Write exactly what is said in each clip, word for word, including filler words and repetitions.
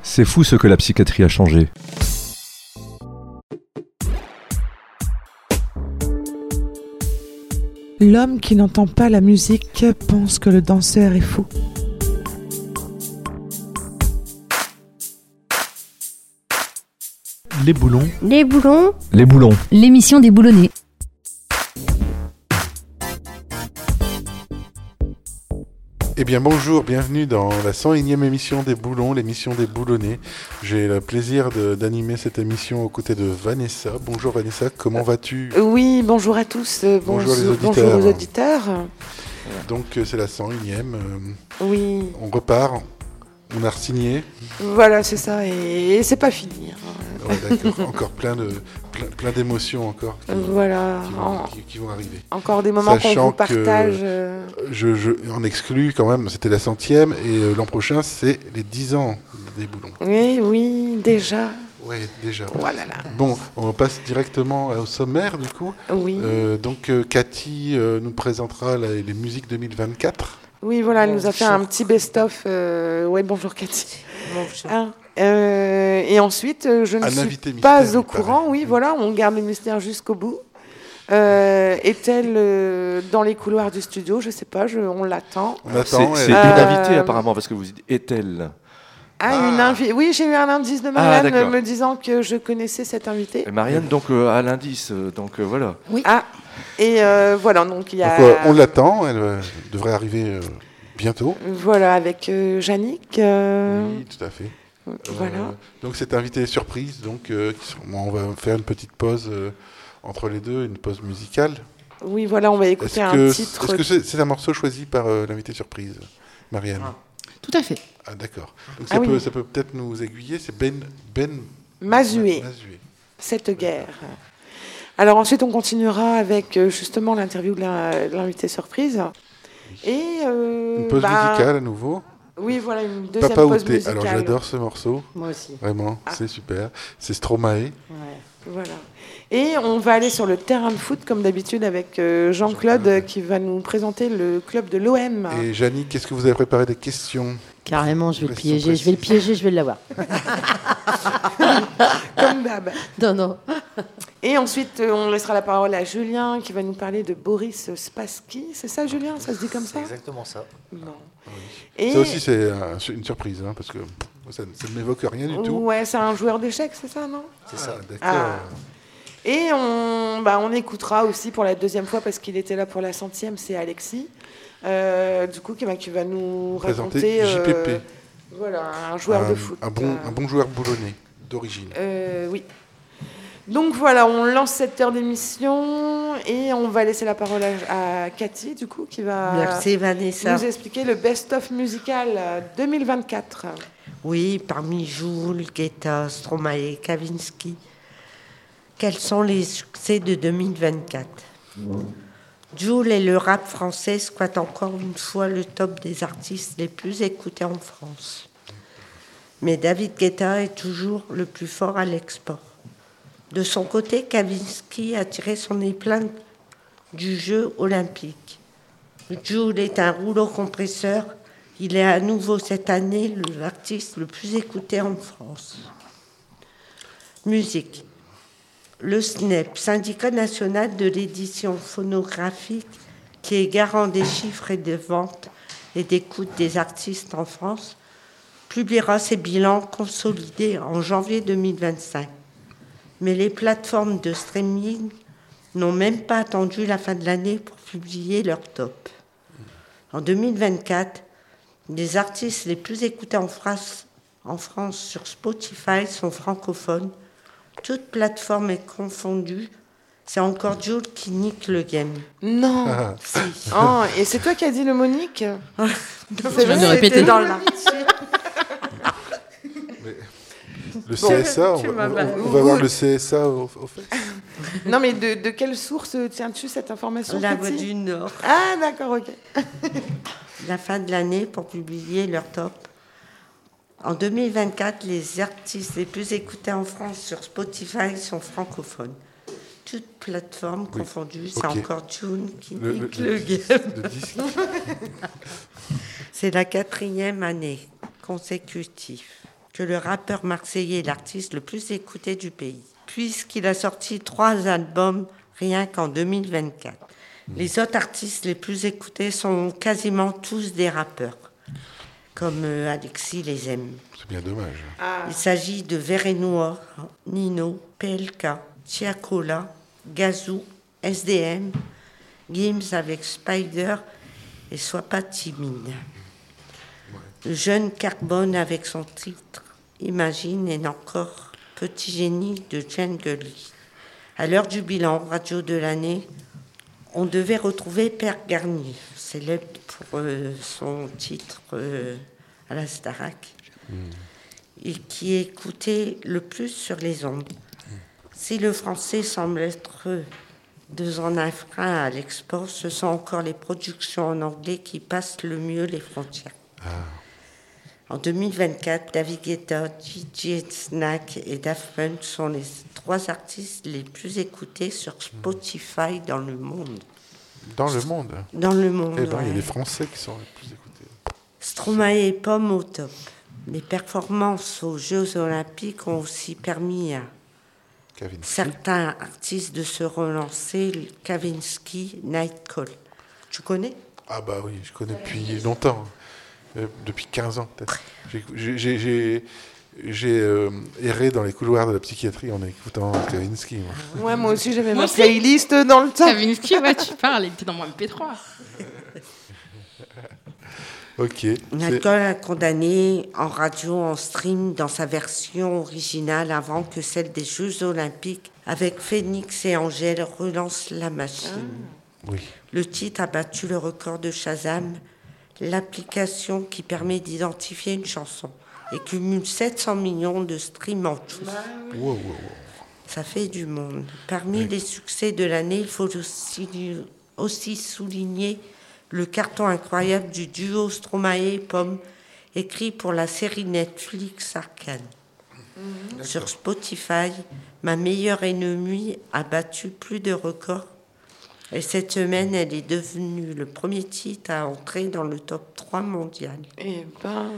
C'est fou ce que la psychiatrie a changé. L'homme qui n'entend pas la musique pense que le danseur est fou. Les boulons. Les boulons. Les boulons. L'émission des boulonnais. Eh bien bonjour, bienvenue dans la cent unième émission des Boulons, l'émission des Boulonnais. J'ai le plaisir de, d'animer cette émission aux côtés de Vanessa. Bonjour Vanessa, comment vas-tu ? Oui, bonjour à tous, euh, Bonjour les auditeurs. Bonjour aux auditeurs. Donc euh, c'est la cent unième, euh, Oui, on repart, on a re-signé. voilà, c'est ça, et, et c'est pas fini. hein. Ouais, d'accord, encore plein, de, plein, plein d'émotions encore qui, Voilà, qui, vont, en- qui- qui vont arriver. encore des moments qu'on Sachant vous que- partage. euh, Je, je en exclus quand même, c'était la centième et euh, l'an prochain c'est les dix ans des Boulons. Oui, oui, déjà. Ouais, déjà. Oh là là. Bon, on passe directement au sommaire du coup. Oui, Euh, donc euh, Cathy euh, nous présentera la- les musiques deux mille vingt-quatre. oui, voilà, elle nous a fait Bonjour. un petit best-of. Euh... Ouais, bonjour Cathy. Bonjour. Hein, euh, et ensuite, euh, je ne Un suis invité pas mystère, au il paraît. courant. Oui, voilà, on garde le mystère jusqu'au bout. Euh, est-elle euh, dans les couloirs du studio? Je sais pas, je, on l'attend. On attend. C'est, elle- c'est Euh, une invitée apparemment, parce que vous dites est-elle. Ah, Ah. une invi- Oui, j'ai eu un indice de Ah, Marianne d'accord. me disant que je connaissais cette invitée. Et Marianne, donc, euh, à l'indice, euh, donc euh, voilà. Ah, et euh, voilà, donc il y a. Donc, euh, on l'attend, elle euh, devrait arriver euh, bientôt. Voilà, avec euh, Yannick. euh, Oui, tout à fait. Voilà. Euh, donc cette invitée surprise, donc euh, qui sont- on va faire une petite pause euh, entre les deux, une pause musicale. Oui, voilà, on va écouter Est-ce un que, titre. est-ce que c'est, c'est un morceau choisi par euh, l'invité surprise, Marianne? Ah. Tout à fait. Ah d'accord. Donc Ah ça, oui. peut, ça peut peut-être nous aiguiller. C'est Ben Ben Mazué, Mazué. cette guerre. Alors ensuite, on continuera avec euh, justement l'interview de l'in- de l'invité surprise. Et. euh, Une pause bah, musicale à nouveau. Oui, voilà, une deuxième Papa pause Outé. musicale. Alors j'adore ce morceau, Moi aussi. vraiment, Ah. c'est super. C'est Stromae. Ouais. Voilà. Et on va aller sur le terrain de foot, comme d'habitude, avec euh, Jean-Claude, euh, qui va nous présenter le club de l'O M. Et Janie, qu'est-ce que vous avez préparé des questions? Carrément, je vais le Question piéger. Je vais le précise. piéger, je vais l'avoir. Comme d'hab. Non, non. Et ensuite, euh, on laissera la parole à Julien, qui va nous parler de Boris Spassky. C'est ça, Julien? Ça se dit comme ça? C'est exactement ça. Bon. Et... Ça aussi, c'est un- c'est une surprise, hein, parce que pff, ça, ça ne m'évoque rien du tout. Ouais, c'est un joueur d'échecs, c'est ça, non? C'est ça. Ah, d'accord. Ah. Et on, bah, on écoutera aussi pour la deuxième fois, parce qu'il était là pour la centième, c'est Alexis. Euh, du coup, qui va, qui va nous Présenter raconter... J P P. euh, voilà, un joueur un, de foot. Un bon, Euh, un bon joueur boulonnais, d'origine. Euh, oui. Donc voilà, on lance cette heure d'émission et on va laisser la parole à, à Cathy, du coup, qui va Merci Vanessa. nous expliquer le best-of musical euh, deux mille vingt-quatre. Oui, parmi Joule, Guetta, Stromae, Kavinsky, quels sont les succès de deux mille vingt-quatre? Joule et le rap français squattent encore une fois le top des artistes les plus écoutés en France. Mais David Guetta est toujours le plus fort à l'export. De son côté, Kavinsky a tiré son épingle du jeu olympique. Joule est un rouleau compresseur. Il est à nouveau cette année l'artiste le plus écouté en France. Musique. Le S N E P, Syndicat national de l'édition phonographique, qui est garant des chiffres et de ventes et d'écoute des artistes en France, publiera ses bilans consolidés en janvier deux mille vingt-cinq. Mais les plateformes de streaming n'ont même pas attendu la fin de l'année pour publier leur top. En deux mille vingt-quatre, les artistes les plus écoutés en France, en France sur Spotify sont francophones. Toutes plateformes est confondues. C'est encore Joule qui nique le game. Non. Ah, Si. Oh, et c'est toi qui as dit le Monique? Tu vas nous répéter. dans la... le C S A, on tu va, m'as on- mal. on va voir le C S A au, au fait. Non, mais de, de quelle source tiens-tu cette information, La Voix Cathy? du Nord. Ah, d'accord, ok. La fin de l'année pour publier leur top. En deux mille vingt-quatre, les artistes les plus écoutés en France sur Spotify sont francophones. Toutes plateformes Oui. confondues, Ok. c'est encore June qui Le, le- nique le le disque- game. le disque. C'est la quatrième année consécutive que le rappeur marseillais est l'artiste le plus écouté du pays, puisqu'il a sorti trois albums rien qu'en deux mille vingt-quatre. Les autres artistes les plus écoutés sont quasiment tous des rappeurs, comme euh, Alexis les aime. C'est bien dommage. Ah. Il s'agit de Verenoir, Nino, P L K, Tiakola, Gazou, S D M, Gims avec Spider et Sois pas timide. Le jeune Carbone avec son titre Imagine et encore Petit génie de Jungle. À l'heure du bilan radio de l'année, on devait retrouver Père Garnier, célèbre pour euh, son titre euh, à la Starac, mmh. et qui est écouté le plus sur les ondes. Mmh. Si le français semble être deux ans un frein à l'export, ce sont encore les productions en anglais qui passent le mieux les frontières. Ah. En deux mille vingt-quatre, David Guetta, D J Snack et Daft Punk sont les trois artistes les plus écoutés sur Spotify dans le monde. Dans le monde Dans le monde, Eh ben, ouais. Il y a des Français qui sont les plus écoutés. Stromae et Pomme au top. Les performances aux Jeux Olympiques ont aussi permis à Kavinsky. Certains artistes de se relancer. Kavinsky, Nightcall. Tu connais ? Ah bah oui, je connais depuis longtemps. Euh, depuis quinze ans peut-être. J'ai, j'ai, j'ai, j'ai euh, erré dans les couloirs de la psychiatrie en écoutant Kavinsky. Moi. Ouais, moi aussi j'avais moi ma aussi. playlist dans le temps. Kavinsky, ouais, tu parles, il était dans mon M P trois. Ok. Nightcall a condamné en radio, en stream, dans sa version originale avant que celle des Jeux Olympiques, avec Phoenix et Angèle relance la machine. Ah. Oui. Le titre a battu le record de Shazam, l'application qui permet d'identifier une chanson, et cumule sept cents millions de streams en tout. Wow, wow, wow. Ça fait du monde. Parmi oui. les succès de l'année, il faut aussi, aussi souligner le carton incroyable du duo Stromae et Pomme, écrit pour la série Netflix Arcane. Mmh. Sur Spotify, Ma meilleure ennemie a battu plus de records. Et cette semaine, elle est devenue le premier titre à entrer dans le top trois mondial. Et, ben...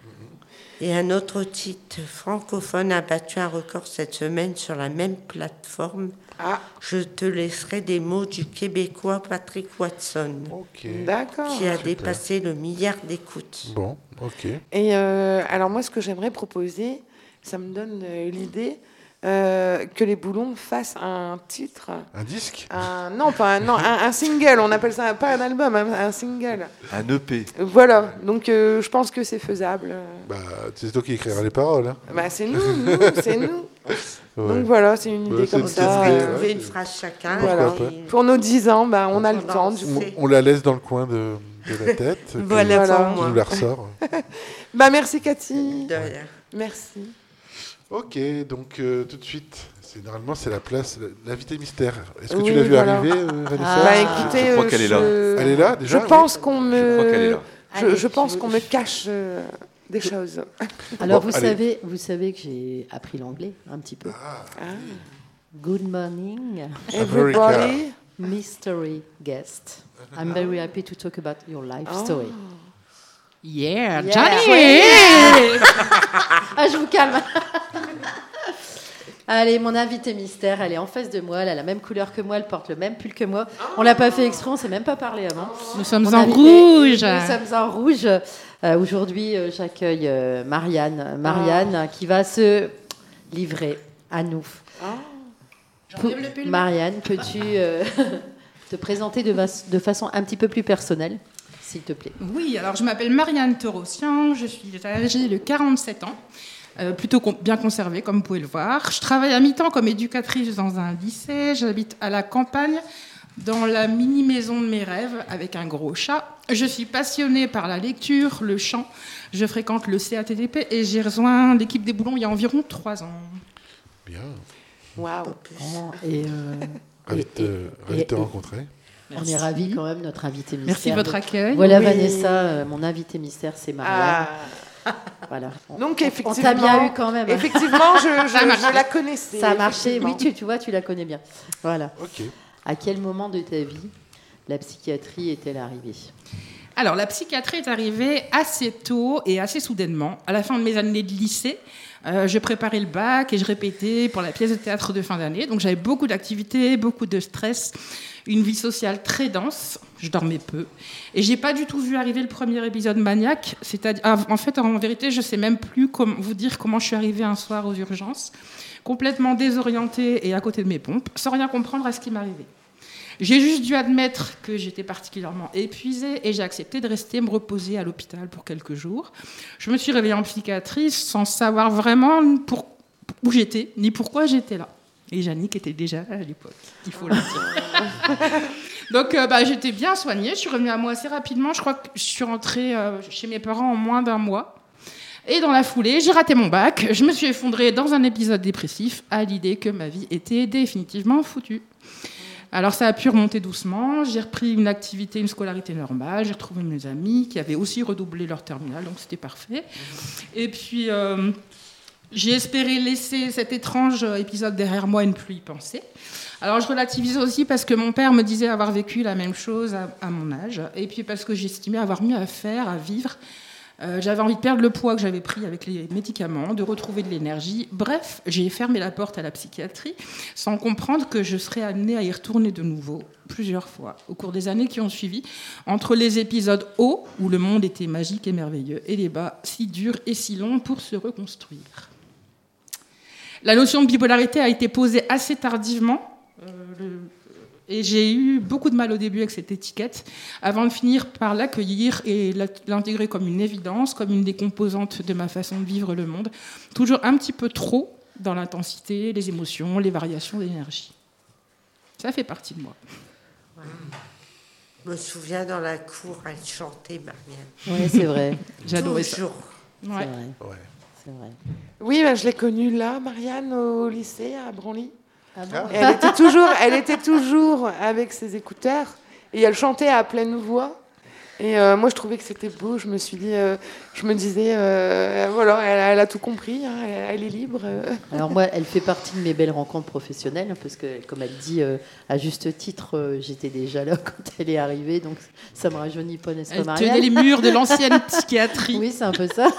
Et un autre titre francophone a battu un record cette semaine sur la même plateforme. Ah. Je te laisserai des mots du Québécois Patrick Watson. Okay. D'accord. Qui a Super. dépassé le milliard d'écoutes. Bon, ok. Et euh, alors moi, ce que j'aimerais proposer, ça me donne euh, l'idée... Euh, que les Boulons fassent un titre. Un disque un, Non, pas un, non, un, un single. On appelle ça pas un album, un, un single. Un E P. Voilà. Donc, euh, je pense que c'est faisable. Bah, c'est toi qui écriras les paroles. Hein. Bah, c'est nous, nous, c'est nous. Ouais. Donc voilà, c'est une idée ouais, comme c'est ça. On devrait euh, trouver une phrase chacun. Voilà. Pour nos dix ans, bah, on a le temps. Du coup. On, on la laisse dans le coin de, de la tête. Voilà, voilà. Tu nous la ressors. Bah, merci Cathy. De rien. Merci. Ok, donc euh, tout de suite, c'est, normalement c'est la place, l'invité mystère. Est-ce que oui, tu l'as vu voilà. arriver, euh, Vanessa ah, Bah écoutez, je crois qu'elle je... est là. Elle est là déjà. Je pense oui. qu'on me, je crois qu'elle est là. je, Allez, je pense veux... qu'on me cache euh, des choses. Alors bon, vous allez. savez, vous savez que j'ai appris l'anglais un petit peu. Ah. Ah. Good morning, everybody. Mystery guest. I'm very happy to talk about your life oh. story. Yeah, yeah. Johnny! Yeah. Ah, je vous calme. Allez, mon invitée mystère, elle est en face de moi, elle a la même couleur que moi, elle porte le même pull que moi. On l'a pas fait exprès, on s'est même pas parlé avant. Nous sommes mon en invité, rouge. Nous sommes en rouge. Euh, aujourd'hui, euh, j'accueille euh, Marianne, Marianne oh. qui va se livrer à nous. Oh. Pou- Marianne, peux-tu euh, te présenter de, va- de façon un petit peu plus personnelle, s'il te plaît? Oui, alors je m'appelle Marianne Torossian, je suis âgée de quarante-sept ans. Euh, plutôt con- bien conservée, comme vous pouvez le voir. Je travaille à mi-temps comme éducatrice dans un lycée. J'habite à la campagne, dans la mini-maison de mes rêves, avec un gros chat. Je suis passionnée par la lecture, le chant. Je fréquente le C A T D P et j'ai rejoint l'équipe des Boulons il y a environ trois ans. Bien. Waouh. Oh, et, euh, ravi de te, et, ravi de te et, rencontrer. On est ravis quand même, notre invité mystère. Merci de votre accueil. Voilà oui. Vanessa, euh, mon invité mystère, c'est Marianne. Ah. Voilà. On, Donc effectivement, on t'a bien eu quand même. Effectivement, je, je, je la connaissais. Ça a marché. Oui, tu, tu vois, tu la connais bien. Voilà. Ok. À quel moment de ta vie la psychiatrie est-elle arrivée? Alors, la psychiatrie est arrivée assez tôt et assez soudainement. À la fin de mes années de lycée, euh, je préparais le bac et je répétais pour la pièce de théâtre de fin d'année. Donc, j'avais beaucoup d'activités, beaucoup de stress, une vie sociale très dense. Je dormais peu. Et je n'ai pas du tout vu arriver le premier épisode maniaque. C'est-à-dire, ah, en fait, en vérité, je ne sais même plus comment, vous dire comment je suis arrivée un soir aux urgences, complètement désorientée et à côté de mes pompes, sans rien comprendre à ce qui m'arrivait. J'ai juste dû admettre que j'étais particulièrement épuisée et j'ai accepté de rester me reposer à l'hôpital pour quelques jours. Je me suis réveillée en psychiatrie sans savoir vraiment pour, où j'étais, ni pourquoi j'étais là. Et Yannick était déjà là à l'époque, il faut le dire. Donc euh, bah, j'étais bien soignée, je suis revenue à moi assez rapidement. Je crois que je suis rentrée euh, chez mes parents en moins d'un mois. Et dans la foulée, j'ai raté mon bac. Je me suis effondrée dans un épisode dépressif à l'idée que ma vie était définitivement foutue. Alors ça a pu remonter doucement, j'ai repris une activité, une scolarité normale, j'ai retrouvé mes amis qui avaient aussi redoublé leur terminale, donc c'était parfait. Et puis euh, j'ai espéré laisser cet étrange épisode derrière moi et ne plus y penser. Alors je relativise aussi parce que mon père me disait avoir vécu la même chose à, à mon âge, et puis parce que j'estimais avoir mieux à faire, à vivre. Euh, j'avais envie de perdre le poids que j'avais pris avec les médicaments, de retrouver de l'énergie. Bref, j'ai fermé la porte à la psychiatrie sans comprendre que je serais amenée à y retourner de nouveau plusieurs fois au cours des années qui ont suivi, entre les épisodes hauts où le monde était magique et merveilleux et les bas si durs et si longs pour se reconstruire. La notion de bipolarité a été posée assez tardivement. Euh, le... Et j'ai eu beaucoup de mal au début avec cette étiquette, avant de finir par l'accueillir et l'intégrer comme une évidence, comme une des composantes de ma façon de vivre le monde, toujours un petit peu trop dans l'intensité, les émotions, les variations d'énergie. Ça fait partie de moi. Ouais. Je me souviens dans la cour, elle chantait, Marianne. Oui, c'est vrai. J'adorais ça. Toujours. C'est Ouais. vrai. Ouais. C'est vrai. Oui, bah, je l'ai connue là, Marianne, au lycée, à Branly. Ah bon Et elle était toujours, elle était toujours avec ses écouteurs et elle chantait à pleine voix. Et euh, moi, je trouvais que c'était beau. Je me suis dit, euh, je me disais, euh, voilà, elle, elle a tout compris. Hein, elle, elle est libre. Euh. Alors moi, elle fait partie de mes belles rencontres professionnelles, parce que, comme elle dit, euh, à juste titre, euh, j'étais déjà là quand elle est arrivée, donc ça me rajeunit pas, n'est-ce pas, Elle Marianne ? tenait les murs de l'ancienne psychiatrie. Oui, c'est un peu ça.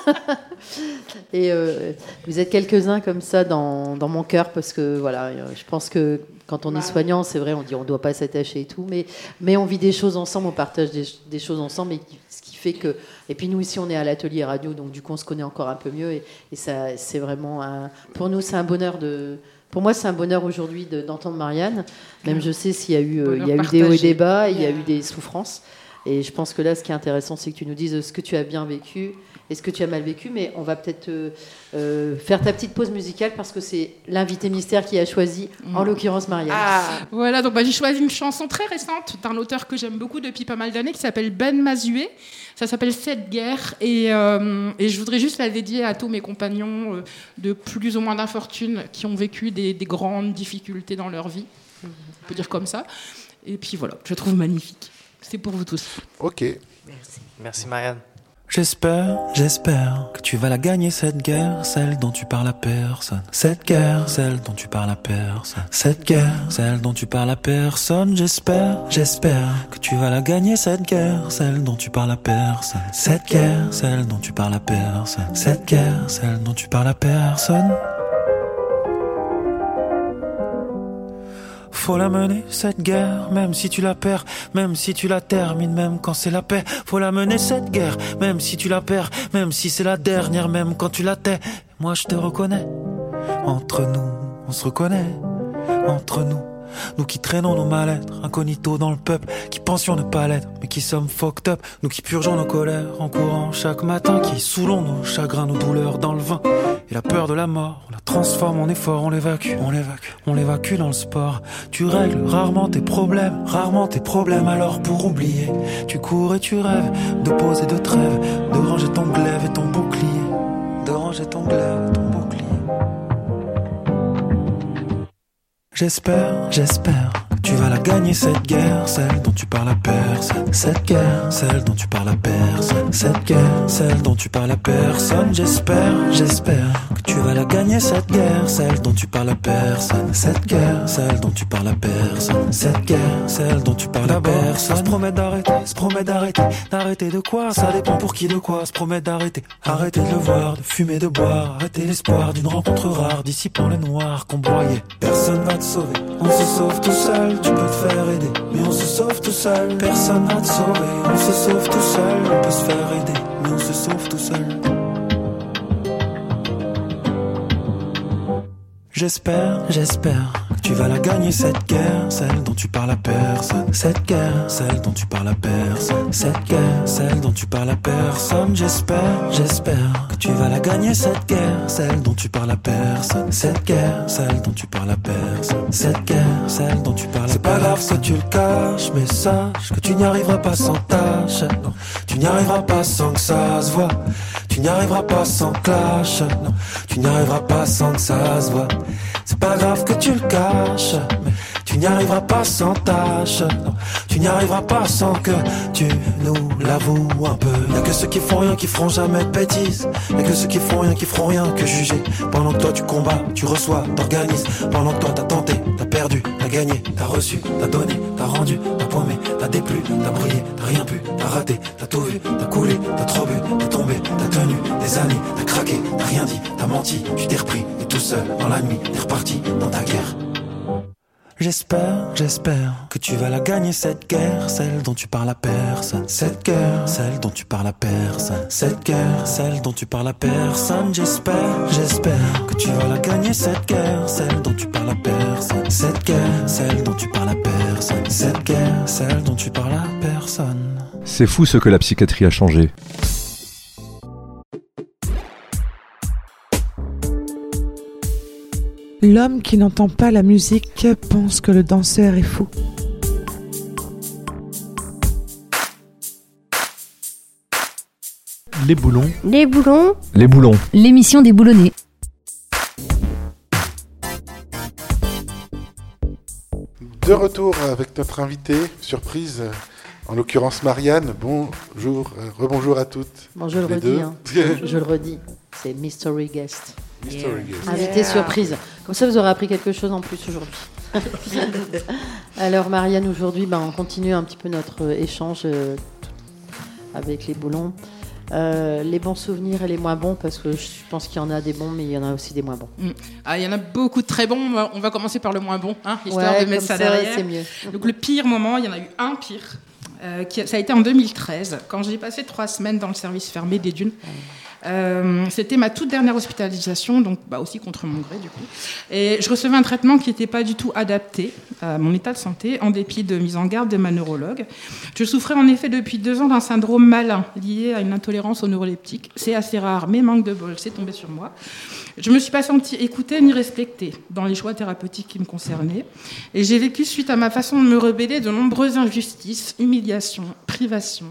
Et euh, vous êtes quelques-uns comme ça dans, dans mon cœur, parce que voilà, euh, je pense que quand on est soignant, c'est vrai, on dit on ne doit pas s'attacher et tout, mais, mais on vit des choses ensemble, on partage des, des choses ensemble, et ce qui fait que... Et puis nous, ici, on est à l'atelier radio, donc du coup, on se connaît encore un peu mieux, et, et ça, c'est vraiment... Un, pour nous, c'est un bonheur de... Pour moi, c'est un bonheur aujourd'hui de, d'entendre Marianne, même je sais s'il y a eu, euh, il y a eu des hauts et des bas, il y a eu des souffrances, et je pense que là, ce qui est intéressant, c'est que tu nous dises ce que tu as bien vécu et ce que tu as mal vécu, mais on va peut-être euh, euh, faire ta petite pause musicale parce que c'est l'invité mystère qui a choisi, mmh. en l'occurrence Marianne. Ah. Voilà, donc bah, j'ai choisi une chanson très récente d'un auteur que j'aime beaucoup depuis pas mal d'années qui s'appelle Ben Mazué. Ça s'appelle Cette guerre et, euh, et je voudrais juste la dédier à tous mes compagnons euh, de plus ou moins d'infortune qui ont vécu des, des grandes difficultés dans leur vie, on peut dire comme ça. Et puis voilà, je la trouve magnifique. C'est pour vous tous. Ok. Merci. Merci Marianne. J'espère, j'espère que tu vas la gagner cette guerre, celle dont tu parles à personne. Cette guerre, celle dont tu parles à personne. Cette guerre, celle dont tu parles à personne. J'espère, j'espère que tu vas la gagner cette guerre, celle dont tu parles à personne. Cette guerre, celle dont tu parles à personne. Cette guerre, celle dont tu parles à personne. Faut la mener, cette guerre, même si tu la perds, même si tu la termines, même quand c'est la paix. Faut la mener, cette guerre, même si tu la perds, même si c'est la dernière, même quand tu la tais. Moi je te reconnais, entre nous, on se reconnaît, entre nous. Nous qui traînons nos mal-être, incognito dans le peuple, qui pensions ne pas l'être, mais qui sommes fucked up. Nous qui purgeons nos colères en courant chaque matin, qui saoulons nos chagrins, nos douleurs dans le vin. Et la peur de la mort, on la transforme en effort, on l'évacue, on l'évacue, on l'évacue dans le sport. Tu règles rarement tes problèmes, rarement tes problèmes, alors pour oublier, tu cours et tu rêves de pause et de trêve, de ranger ton glaive et ton bouclier, de ranger ton glaive et ton bouclier. J'espère, j'espère que tu vas la gagner cette guerre, celle dont tu parles à personne. Cette guerre, celle dont tu parles à personne. Cette guerre, celle dont tu parles à personne. J'espère, j'espère que tu vas la gagner cette guerre, celle dont tu parles à personne. Cette guerre, celle dont tu parles à personne. Cette guerre, celle dont tu parles à personne. Se promet d'arrêter, se promet d'arrêter. D'arrêter de quoi? Ça dépend pour qui de quoi. Se promet d'arrêter, arrêter de le voir, de fumer, de boire. Arrêter l'espoir d'une rencontre rare, dissipant le noir qu'on broyait. Personne va te sauver, on se sauve tout seul. Tu peux te faire aider, mais on se sauve tout seul. Personne va te sauver, on se sauve tout seul. On peut se faire aider, mais on se sauve tout seul. J'espère, j'espère que tu vas la gagner cette guerre, celle dont tu parles à personne. Cette guerre, celle dont tu parles à personne. Cette guerre, celle dont tu parles à personne. J'espère, j'espère que tu vas la gagner cette guerre, celle dont tu parles à personne. Cette guerre, celle dont tu parles à personne. Cette guerre, celle dont tu parles à personne. C'est pas grave que tu le caches, mais sache que tu n'y arriveras pas sans tâche. Non, tu n'y arriveras pas sans que ça se voit. Tu n'y arriveras pas sans clash. Non, tu n'y arriveras pas sans que ça se voit. C'est pas grave que tu le caches, mais tu n'y arriveras pas sans tâche. Non, tu n'y arriveras pas sans que tu nous l'avoues un peu. Y'a que ceux qui font rien qui feront jamais de bêtises. Y'a que ceux qui font rien qui feront rien que juger. Pendant que toi tu combats, tu reçois, t'organises. Pendant que toi t'as tenté, t'as perdu, t'as gagné, t'as reçu, t'as donné, t'as rendu, t'as paumé, t'as déplu, t'as brillé, t'as rien pu, t'as raté, t'as tout vu, t'as coulé, t'as trop bu, t'as tombé, t'as tenu des années, t'as craqué, t'as rien dit, t'as menti, tu t'es repris, et tout seul dans la nuit, t'es reparti dans ta guerre. J'espère, j'espère que tu vas la gagner cette guerre, celle dont tu parles à personne. Cette guerre, celle dont tu parles à personne. Cette guerre, celle dont tu parles à personne. J'espère, j'espère que tu vas la gagner cette guerre, celle dont tu parles à personne. Cette guerre, celle dont tu parles à personne. Cette guerre, celle dont tu parles à personne. C'est fou ce que la psychiatrie a changé. L'homme qui n'entend pas la musique pense que le danseur est fou. Les boulons. Les boulons. Les boulons. L'émission des boulonnais. De retour avec notre invité, surprise, en l'occurrence Marianne. Bonjour, euh, rebonjour à toutes. Bon, je le les redis, deux. hein. je le redis, c'est Mystery Guest. Mystery Guest. Invité surprise. Comme ça, vous aurez appris quelque chose en plus aujourd'hui. Alors, Marianne, aujourd'hui, ben, on continue un petit peu notre échange euh, avec les boulons. Euh, les bons souvenirs et les moins bons, parce que je pense qu'il y en a des bons, mais il y en a aussi des moins bons. Mmh. Ah, il y en a beaucoup de très bons. On va commencer par le moins bon, hein, histoire ouais, de mettre ça, ça derrière. C'est mieux. Donc le pire moment, il y en a eu un pire. Euh, qui a, ça a été en deux mille treize, quand j'ai passé trois semaines dans le service fermé des Dunes. Euh, c'était ma toute dernière hospitalisation, donc bah, aussi contre mon gré du coup. Et je recevais un traitement qui n'était pas du tout adapté à mon état de santé, en dépit de mise en garde de ma neurologue. Je souffrais en effet depuis deux ans d'un syndrome malin lié à une intolérance aux neuroleptiques. C'est assez rare, mais manque de bol, c'est tombé sur moi. Je ne me suis pas sentie écoutée ni respectée dans les choix thérapeutiques qui me concernaient. Et j'ai vécu, suite à ma façon de me rebeller, de nombreuses injustices, humiliations, privations.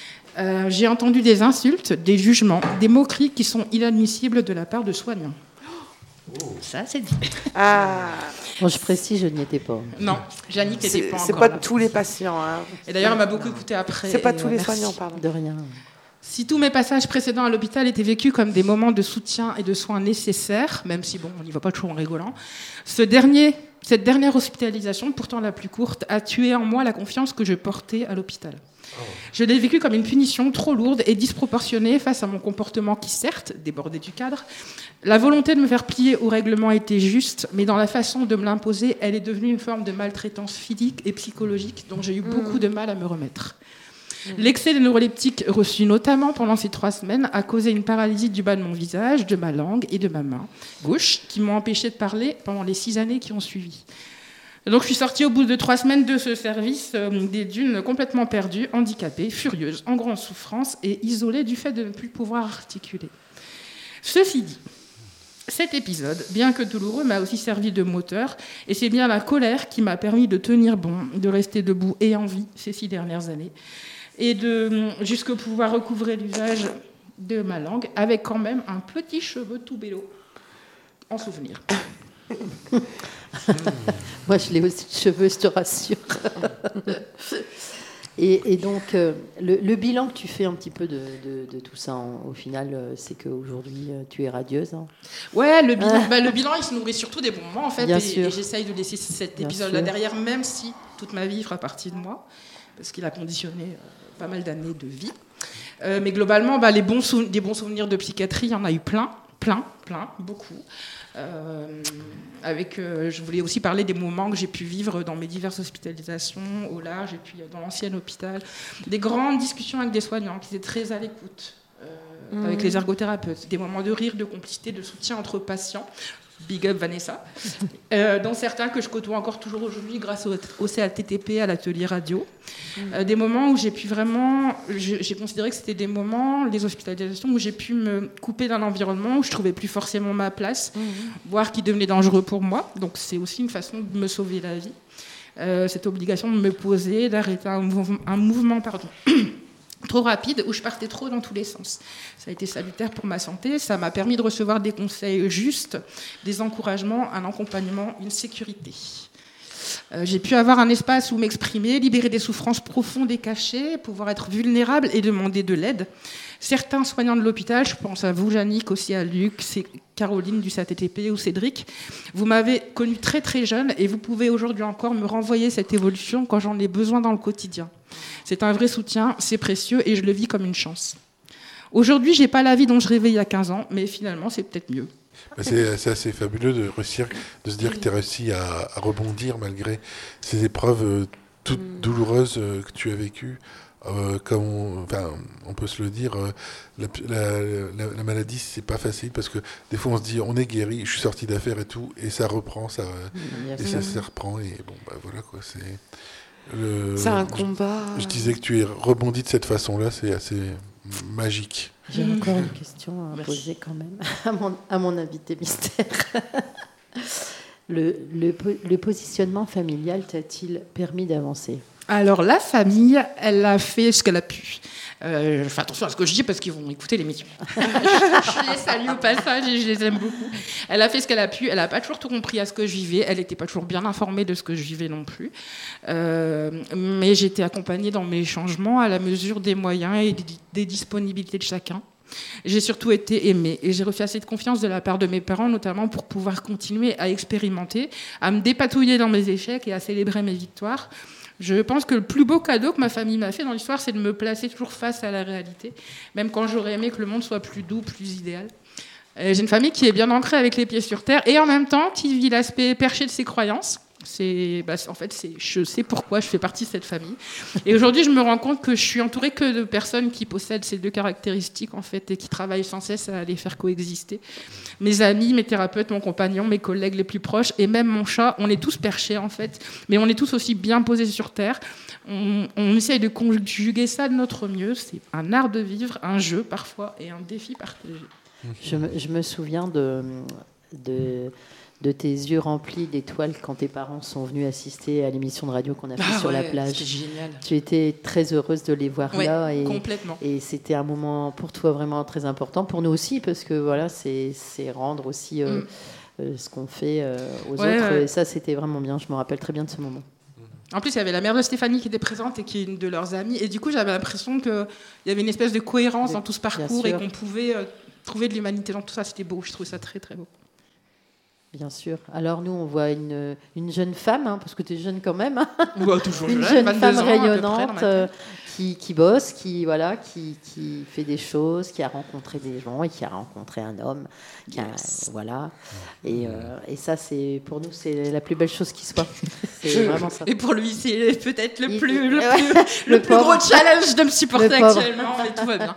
Euh, j'ai entendu des insultes, des jugements, des moqueries qui sont inadmissibles de la part de soignants. Oh. Ça, c'est dit. Ah. Bon, je précise, je n'y étais pas. Non, Jannick n'était pas encore C'est pas là. tous les patients. Hein. Et d'ailleurs, elle m'a beaucoup écoutée après. C'est pas tous euh, les merci. soignants, pardon. De rien. Si tous mes passages précédents à l'hôpital étaient vécus comme des moments de soutien et de soins nécessaires, même si bon, on n'y va pas toujours en rigolant, ce dernier, cette dernière hospitalisation, pourtant la plus courte, a tué en moi la confiance que je portais à l'hôpital. Oh. Je l'ai vécu comme une punition trop lourde et disproportionnée face à mon comportement qui, certes, débordait du cadre. La volonté de me faire plier au règlement était juste, mais dans la façon de me l'imposer, elle est devenue une forme de maltraitance physique et psychologique dont j'ai eu mmh. beaucoup de mal à me remettre. L'excès de neuroleptiques reçu notamment pendant ces trois semaines a causé une paralysie du bas de mon visage, de ma langue et de ma main gauche qui m'ont empêché de parler pendant les six années qui ont suivi. Donc je suis sortie au bout de trois semaines de ce service euh, des Dunes complètement perdue, handicapée, furieuse, en grande souffrance et isolée du fait de ne plus pouvoir articuler. Ceci dit, cet épisode, bien que douloureux, m'a aussi servi de moteur et c'est bien la colère qui m'a permis de tenir bon, de rester debout et en vie ces six dernières années et de jusqu'à pouvoir recouvrer l'usage de ma langue avec quand même un petit cheveu tout bélo en souvenir. Moi, je l'ai aussi de cheveux, je te rassure. et, et donc, euh, le, le bilan que tu fais un petit peu de, de, de tout ça, en, au final, euh, c'est qu'aujourd'hui, euh, tu es radieuse. Hein. Ouais, le bilan, bah, le bilan, il se nourrit surtout des bons moments, en fait. Bien et, sûr. et j'essaye de laisser cet épisode-là derrière, même si toute ma vie fera partie de moi, parce qu'il a conditionné euh, pas mal d'années de vie. Euh, mais globalement, bah, les bons sou- des bons souvenirs de psychiatrie, il y en a eu plein, plein, plein, beaucoup. Euh, avec, euh, je voulais aussi parler des moments que j'ai pu vivre dans mes diverses hospitalisations au large et puis dans l'ancien hôpital. Des grandes discussions avec des soignants qui étaient très à l'écoute, euh, mmh. avec les ergothérapeutes. Des moments de rire, de complicité, de soutien entre patients. Big up Vanessa. Euh, dont certains que je côtoie encore toujours aujourd'hui grâce au, au C A T T P, à l'atelier radio. Mmh. Euh, des moments où j'ai pu vraiment... J'ai, j'ai considéré que c'était des moments, les hospitalisations, où j'ai pu me couper d'un environnement où je ne trouvais plus forcément ma place, mmh. voire qui devenait dangereux pour moi. Donc c'est aussi une façon de me sauver la vie. Euh, cette obligation de me poser, d'arrêter un, mouv- un mouvement... pardon. trop rapide, où je partais trop dans tous les sens. Ça a été salutaire pour ma santé, ça m'a permis de recevoir des conseils justes, des encouragements, un accompagnement, une sécurité. Euh, j'ai pu avoir un espace où m'exprimer, libérer des souffrances profondes et cachées, pouvoir être vulnérable et demander de l'aide. Certains soignants de l'hôpital, je pense à vous, Yannick, aussi à Luc, c'est Caroline du C A T T P ou Cédric, vous m'avez connu très très jeune et vous pouvez aujourd'hui encore me renvoyer cette évolution quand j'en ai besoin dans le quotidien. C'est un vrai soutien, c'est précieux et je le vis comme une chance. Aujourd'hui, je n'ai pas la vie dont je rêvais il y a quinze ans, mais finalement, c'est peut-être mieux. C'est, c'est assez fabuleux de, réussir, de se dire que tu as réussi à, à rebondir malgré ces épreuves euh, toutes mmh. douloureuses euh, que tu as vécues. Euh, comme on, enfin, on peut se le dire, euh, la, la, la, la maladie, c'est pas facile parce que des fois on se dit on est guéri, je suis sorti d'affaires et tout, et ça reprend, ça, mmh, et ça, ça reprend, et bon, bah voilà quoi, c'est. Le, c'est un combat. Je, je disais que tu es rebondi de cette façon-là, c'est assez magique. J'ai encore une question à Merci. poser quand même à mon, à mon invité mystère. le, le, le positionnement familial t'a-t-il permis d'avancer ? Alors la famille, elle a fait ce qu'elle a pu. Euh, je fais attention à ce que je dis parce qu'ils vont écouter l'émission. Je les salue au passage et je les aime beaucoup. Elle a fait ce qu'elle a pu. Elle n'a pas toujours tout compris à ce que je vivais. Elle n'était pas toujours bien informée de ce que je vivais non plus. Euh, mais j'étais accompagnée dans mes changements à la mesure des moyens et des, des disponibilités de chacun. J'ai surtout été aimée et j'ai reçu assez de confiance de la part de mes parents, notamment pour pouvoir continuer à expérimenter, à me dépatouiller dans mes échecs et à célébrer mes victoires. Je pense que le plus beau cadeau que ma famille m'a fait dans l'histoire, c'est de me placer toujours face à la réalité, même quand j'aurais aimé que le monde soit plus doux, plus idéal. Euh, j'ai une famille qui est bien ancrée avec les pieds sur terre et en même temps qui vit l'aspect perché de ses croyances. C'est, bah, en fait, c'est, je sais pourquoi je fais partie de cette famille. Et aujourd'hui, je me rends compte que je suis entourée que de personnes qui possèdent ces deux caractéristiques en fait, et qui travaillent sans cesse à les faire coexister. Mes amis, mes thérapeutes, mon compagnon, mes collègues les plus proches et même mon chat, on est tous perchés en fait, mais on est tous aussi bien posés sur terre. On, on essaye de conjuguer ça de notre mieux. C'est un art de vivre, un jeu parfois et un défi partagé. Je me, je me souviens de... de... de tes yeux remplis d'étoiles quand tes parents sont venus assister à l'émission de radio qu'on a fait ah sur ouais, la plage. C'était génial. Tu étais très heureuse de les voir ouais, là. Et, complètement. Et c'était un moment pour toi vraiment très important, pour nous aussi, parce que voilà, c'est, c'est rendre aussi euh, mm. euh, ce qu'on fait euh, aux ouais, autres. Ouais. Et ça, c'était vraiment bien. Je me rappelle très bien de ce moment. En plus, il y avait la mère de Stéphanie qui était présente et qui est une de leurs amies. Et du coup, j'avais l'impression qu'il y avait une espèce de cohérence de, dans tout ce parcours et qu'on pouvait euh, trouver de l'humanité dans tout ça. C'était beau. Je trouvais ça très, très beau. Bien sûr. Alors nous, on voit une, une jeune femme, hein, parce que tu es jeune quand même. Hein. Ouais, toujours une jeune, jeune femme ans, rayonnante euh, qui, qui bosse, qui, voilà, qui, qui fait des choses, qui a rencontré des gens et qui a rencontré un homme. Qui yes. a, voilà. Et, euh, et ça, c'est, pour nous, c'est la plus belle chose qui soit. C'est Je, vraiment ça. Et pour lui, c'est peut-être le plus, il, le ouais, plus, le le plus gros challenge de me supporter actuellement, mais tout va bien.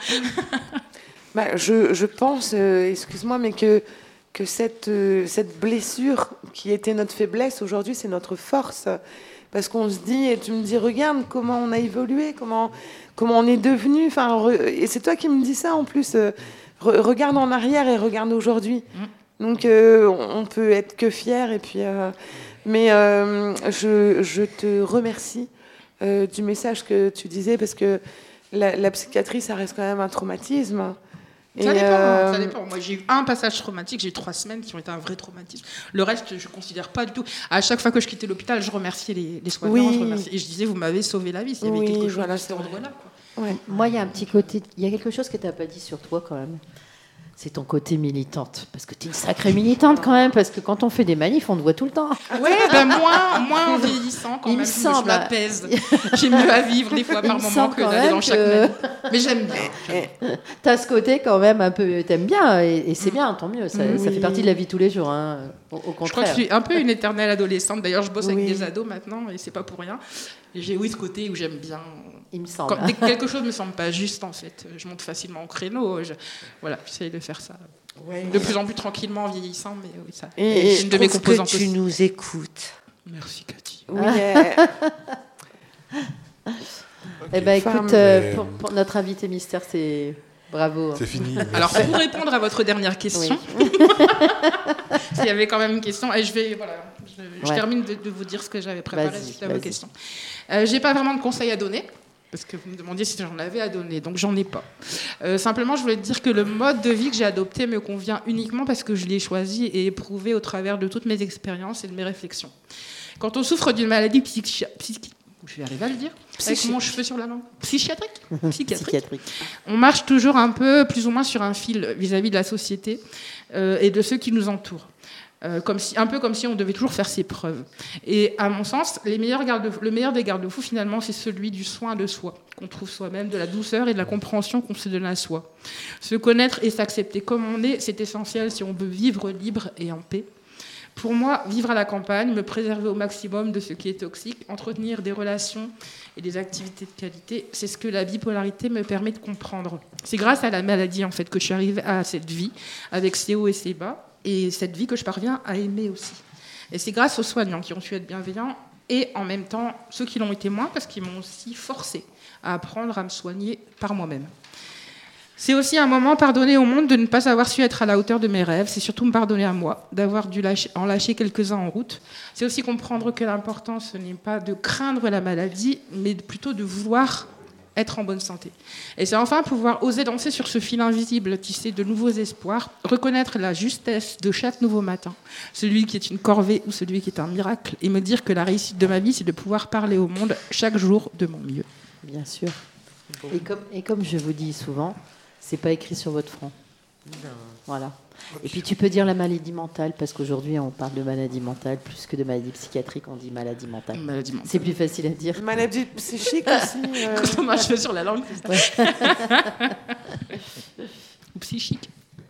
Bah, je, je pense, euh, excuse-moi, mais que que cette, euh, cette blessure qui était notre faiblesse, aujourd'hui, c'est notre force. Parce qu'on se dit, et tu me dis, regarde comment on a évolué, comment, comment on est devenu. Enfin, re, et c'est toi qui me dis ça en plus. Euh, re, regarde en arrière et regarde aujourd'hui. Mmh. Donc, euh, on, on peut être que fiers. Et puis, euh, mais euh, je, je te remercie euh, du message que tu disais, parce que la, la psychiatrie, ça reste quand même un traumatisme. Ça Et, dépend, euh, ça dépend. Moi, j'ai eu un passage traumatique, j'ai eu trois semaines qui ont été un vrai traumatisme. Le reste, je ne considère pas du tout. À chaque fois que je quittais l'hôpital, je remerciais les, les soignants. Oui. Je remerciais, et je disais, vous m'avez sauvé la vie. S'il y avait Oui, quelque chose voilà, de c'est cet vrai. ordre-là, quoi. Ouais. Moi, il y a un petit côté, il y a quelque chose que tu n'as pas dit sur toi quand même. C'est ton côté militante. Parce que tu es une sacrée militante quand même. Parce que quand on fait des manifs, on te voit tout le temps. Ouais, ben moins, moins en vieillissant quand Il même. me je me- semble. Je m'apaise. J'ai mieux à vivre des fois Il par me moment semble que quand d'aller même dans chaque que- manif. Mais j'aime bien. Tu as ce côté quand même un peu. T'aimes bien. Et, et c'est bien, tant mieux. Ça, ça Oui. fait partie de la vie tous les jours. Hein, au, au Je crois que contraire. je suis un peu une éternelle adolescente. D'ailleurs, je bosse Oui. avec des ados maintenant et c'est pas pour rien. Et j'ai oui ce côté où j'aime bien. Il me semble. Quand, dès que quelque chose me semble pas juste, en fait, je monte facilement au créneau. Je, voilà, j'essaye de faire ça Ouais. de plus en plus tranquillement en vieillissant, mais oui, ça. Et- c'est et une Je de mes trouve que composantes tu aussi. nous écoutes. Merci Cathy. Oui, euh, Eh ben, Femme. écoute, euh, Mais- pour, pour notre invité mystère, c'est bravo. C'est fini. Alors merci. pour répondre à votre dernière question, s'il y avait quand même une question, et je vais voilà, je, je Ouais. termine de, de vous dire ce que j'avais préparé Vas-y, suite à vos vas-y. questions. Euh, j'ai pas vraiment de conseils à donner. Parce que vous me demandiez si j'en avais à donner, donc j'en ai pas. Euh, simplement, je voulais te dire que le mode de vie que j'ai adopté me convient uniquement parce que je l'ai choisi et éprouvé au travers de toutes mes expériences et de mes réflexions. Quand on souffre d'une maladie psychi- psychi- je vais arriver à le dire, avec mon cheveu sur la langue, psychiatrique, psychiatrique, Psychiatrique. on marche toujours un peu, plus ou moins sur un fil vis-à-vis de la société euh, et de ceux qui nous entourent. Euh, comme si, un peu comme si on devait toujours faire ses preuves. Et à mon sens, les meilleurs garde, le meilleur des garde-fous, finalement, c'est celui du soin de soi, qu'on trouve soi-même, de la douceur et de la compréhension qu'on se donne à soi. Se connaître et s'accepter comme on est, c'est essentiel si on veut vivre libre et en paix. Pour moi, vivre à la campagne, me préserver au maximum de ce qui est toxique, entretenir des relations et des activités de qualité, c'est ce que la bipolarité me permet de comprendre. C'est grâce à la maladie, en fait, que je suis arrivée à cette vie, avec ses hauts et ses bas, et cette vie que je parviens à aimer aussi. Et c'est grâce aux soignants qui ont su être bienveillants, et en même temps, ceux qui l'ont été moins, parce qu'ils m'ont aussi forcé à apprendre à me soigner par moi-même. C'est aussi un moment pardonner au monde de ne pas avoir su être à la hauteur de mes rêves. C'est surtout me pardonner à moi, d'avoir dû lâcher, en lâcher quelques-uns en route. C'est aussi comprendre que l'important, ce n'est pas de craindre la maladie, mais plutôt de vouloir être en bonne santé. Et c'est enfin pouvoir oser danser sur ce fil invisible, tisser de nouveaux espoirs, reconnaître la justesse de chaque nouveau matin, celui qui est une corvée ou celui qui est un miracle, et me dire que la réussite de ma vie, c'est de pouvoir parler au monde chaque jour de mon mieux. Bien sûr. Et comme, et comme je vous dis souvent, c'est pas écrit sur votre front. Non. Voilà. Et puis tu peux dire la maladie mentale, parce qu'aujourd'hui on parle de maladie mentale plus que de maladie psychiatrique, on dit maladie mentale. Maladie mentale. C'est plus facile à dire. maladie psychique aussi. euh, Quand on a un cheveu sur la langue, c'est ça. Ou psychique.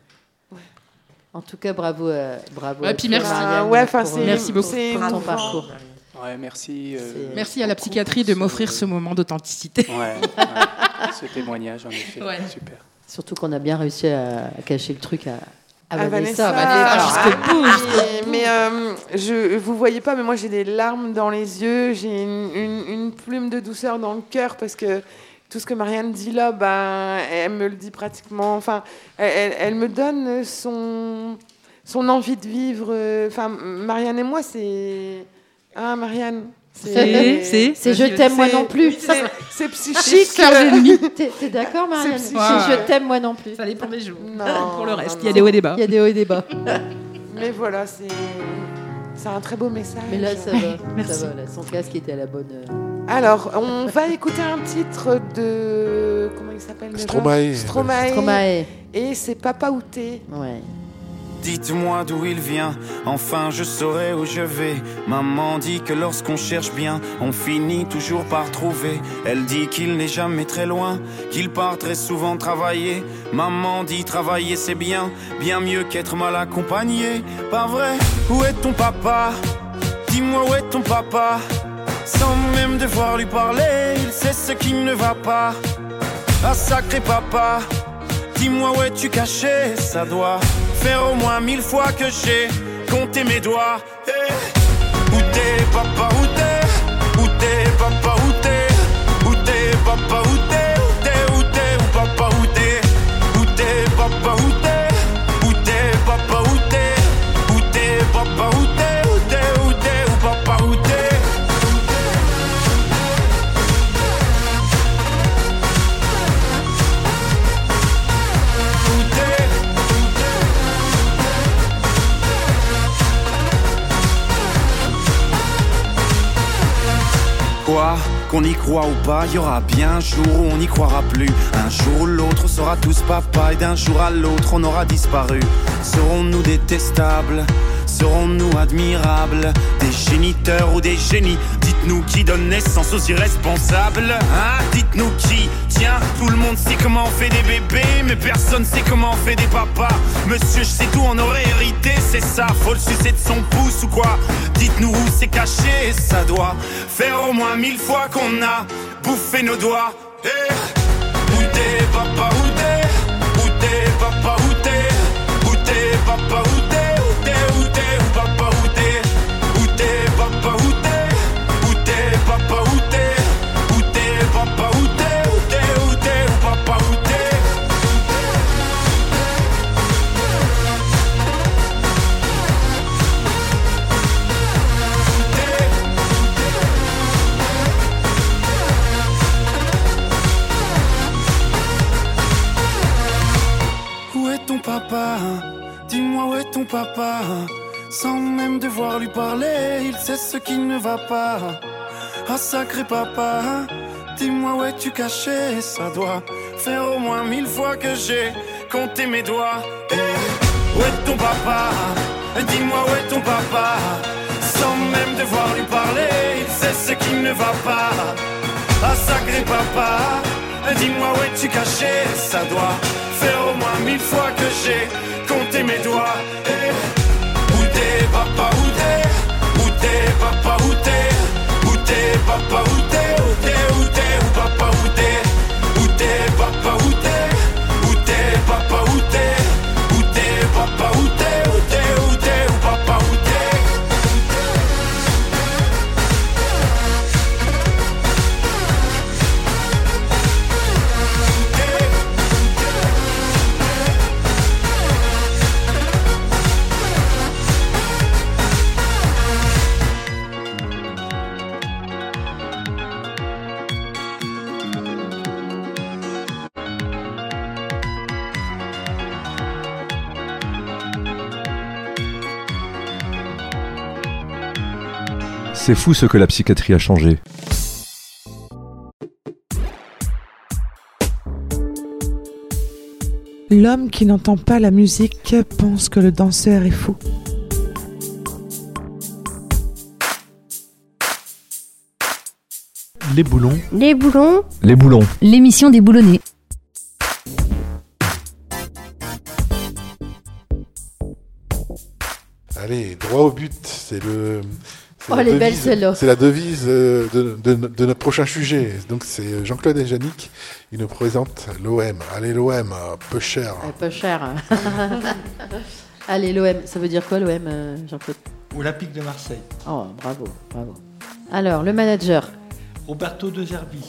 En tout cas, bravo, euh, bravo. Ouais, à puis toi, merci. Marianne, Ah ouais, enfin, pour, c'est- euh, Merci beaucoup. c'est pour ton émouvant. parcours. Ouais, merci. euh, C'est- Merci à la psychiatrie de m'offrir ce moment d'authenticité. ouais, ouais, ce témoignage, en effet. Ouais. Super. Surtout qu'on a bien réussi à, à cacher le truc à, à À Vanessa. Vanessa, Vanessa, jusqu'au bout, ah, jusqu'au mais, mais, euh, je, vous voyez pas, mais moi j'ai des larmes dans les yeux, j'ai une, une- une plume de douceur dans le cœur parce que tout ce que Marianne dit là, ben, elle me le dit pratiquement. Enfin, elle, elle- elle me donne son, son envie de vivre. Enfin, Marianne et moi, c'est. Hein, Marianne C'est, c'est, C'est je t'aime moi non plus. C'est c'est chic. psychique. Sœurs ennemies. T'es t'es d'accord, Marianne? C'est C'est psychique. je t'aime moi non plus. Ça dépend des jours. Non, Pour le reste, non, il y a non. des hauts et des bas. Il y a des hauts et des bas. Mais voilà, c'est. C'est un très beau message. Mais là, ça va. Merci. Ça va, là, son casque était à la bonne. euh, Alors, on va écouter un titre de. Comment il s'appelle déjà Stromae. Stromae. Stromae. Et c'est Papa Outé. Ouais. Dites-moi d'où il vient, enfin je saurai où je vais. Maman dit que lorsqu'on cherche bien, on finit toujours par trouver. Elle dit qu'il n'est jamais très loin, qu'il part très souvent travailler. Maman dit travailler c'est bien, bien mieux qu'être mal accompagné. Pas vrai? Où est ton papa? Dis-moi où est ton papa? Sans même devoir lui parler, il sait ce qui ne va pas. Ah sacré papa, dis-moi où es-tu caché? Ça doit faire au moins mille fois que j'ai compté mes doigts. Hey. Où t'es papa, où t'es? Où t'es papa, où t'es? Où t'es papa, où t'es? Où t'es, où t'es, où papa, où t'es? Où t'es papa, où t'es? Où t'es papa, où t'es? Où t'es papa, où t'es? Où t'es, où t'es, où papa, où t'es? Où t'es? quoi, qu'on y croit ou pas, il y aura bien un jour où on n'y croira plus. Un jour ou l'autre, on sera tous papa, et d'un jour à l'autre, on aura disparu. Serons-nous détestables? Serons-nous admirables? Des géniteurs ou des génies? Dites-nous qui donne naissance aux irresponsables, hein? Dites-nous qui? Tiens, tout le monde sait comment on fait des bébés, mais personne sait comment on fait des papas. Monsieur, je sais tout, on aurait hérité, c'est ça. Faut le sucer de son pouce ou quoi? Dites-nous où c'est caché, ça doit faire au moins mille fois qu'on a bouffé nos doigts. Eh, où t'es, papa, où t'es? Où t'es, papa, où t'es? Où t'es, papa, où t'es? Où t'es, où t'es, où papa, où t'es? Où t'es, papa, où t'es? Où t'es, papa, où t'es? Où t'es, papa, où t'es? Où t'es, où t'es, où papa, où t'es? Où est ton papa? Dis-moi où est ton papa? Sans même devoir lui parler, il sait ce qui ne va pas. Ah sacré papa, dis-moi où es-tu caché? Ça doit faire au moins mille fois que j'ai compté mes doigts. Eh, où est ton papa? Dis-moi où est ton papa? Sans même devoir lui parler, il sait ce qui ne va pas. Ah sacré papa, dis-moi où es-tu caché? Ça doit faire au moins mille fois que j'ai compté mes doigts. Eh, où t'es papa, où t'es? Où t'es papa, où t'es? Où t'es papa, où t'es? Où t'es, où t'es, où papa, où t'es? Où t'es papa, où t'es? Où t'es papa, où t'es? Où t'es papa, où t'es? Où t'es, où t'es, où papa, où t'es? C'est fou ce que la psychiatrie a changé. L'homme qui n'entend pas la musique pense que le danseur est fou. Les boulons. Les boulons. Les boulons. L'émission des boulonnais. Allez, droit au but, c'est le... c'est Oh, la les belles devise- celles-là. C'est la devise euh, de, de- de notre prochain sujet. Donc c'est Jean-Claude et Yannick, ils nous présentent l'O M. Allez l'O M, euh, peu cher. Ouais, pas cher. Allez, l'O M, ça veut dire quoi l'O M, euh, Jean-Claude? Olympique de Marseille. Oh, bravo, bravo. Alors, le manager. Roberto De Zerbi.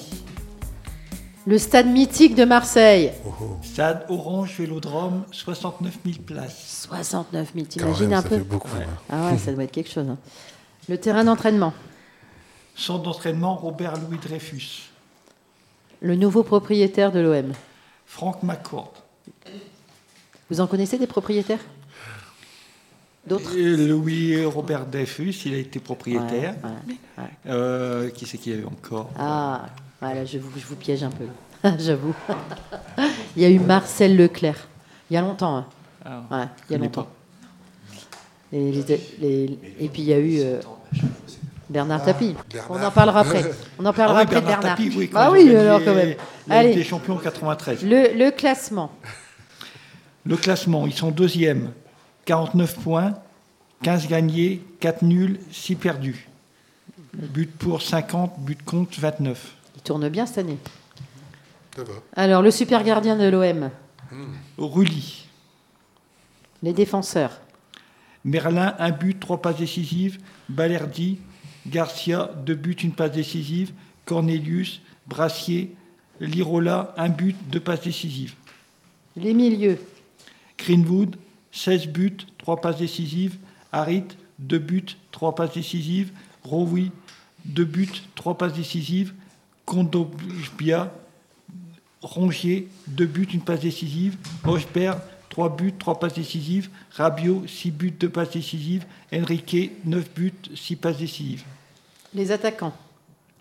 Le stade mythique de Marseille. Stade Orange Vélodrome, soixante-neuf mille places. soixante-neuf mille, Quand t'imagines même, un ça peu fait beaucoup, hein. Ah ouais, ça doit être quelque chose. hein. Le terrain d'entraînement. Centre d'entraînement Robert Louis Dreyfus. Le nouveau propriétaire de l'O M. Franck McCourt. Vous en connaissez des propriétaires? D'autres? Et Louis Robert Dreyfus, il a été propriétaire. Ouais, ouais, ouais. Euh, qui c'est qu'il y avait encore? Ah, voilà, je vous, je vous piège un peu. J'avoue. Il y a eu Marcel Leclerc. Il y a longtemps. hein. Ah, ouais, je il y a connais longtemps. Et, les- les- et puis il y a eu euh, Bernard Tapie. Bernard. On en parlera après. On en parlera Ah oui, après de Bernard Bernard. Tapie, oui, quand ah ils oui, ont gagné alors quand même. la Ligue des Allez, Champions en quatre-vingt-treize. le, le classement. Le classement, ils sont deuxième. quarante-neuf points, quinze gagnés, quatre nuls, six perdus. But pour cinquante, but contre vingt-neuf. Il tourne bien cette année. Ça va. Alors, le super gardien de l'O M. Rulli. Les défenseurs. Merlin, un but, trois passes décisives. Balerdi, Garcia, deux buts, une passe décisive. Cornelius, Brassier, Lirola, un but, deux passes décisives. Les milieux. Greenwood, seize buts, trois passes décisives. Harit, deux buts, trois passes décisives. Rowi, deux buts, trois passes décisives. Kondogbia, Rongier, deux buts, une passe décisive. Hochberg, trois buts, trois passes décisives. Rabiot, six buts, deux passes décisives. Enrique, neuf buts, six passes décisives. Les attaquants.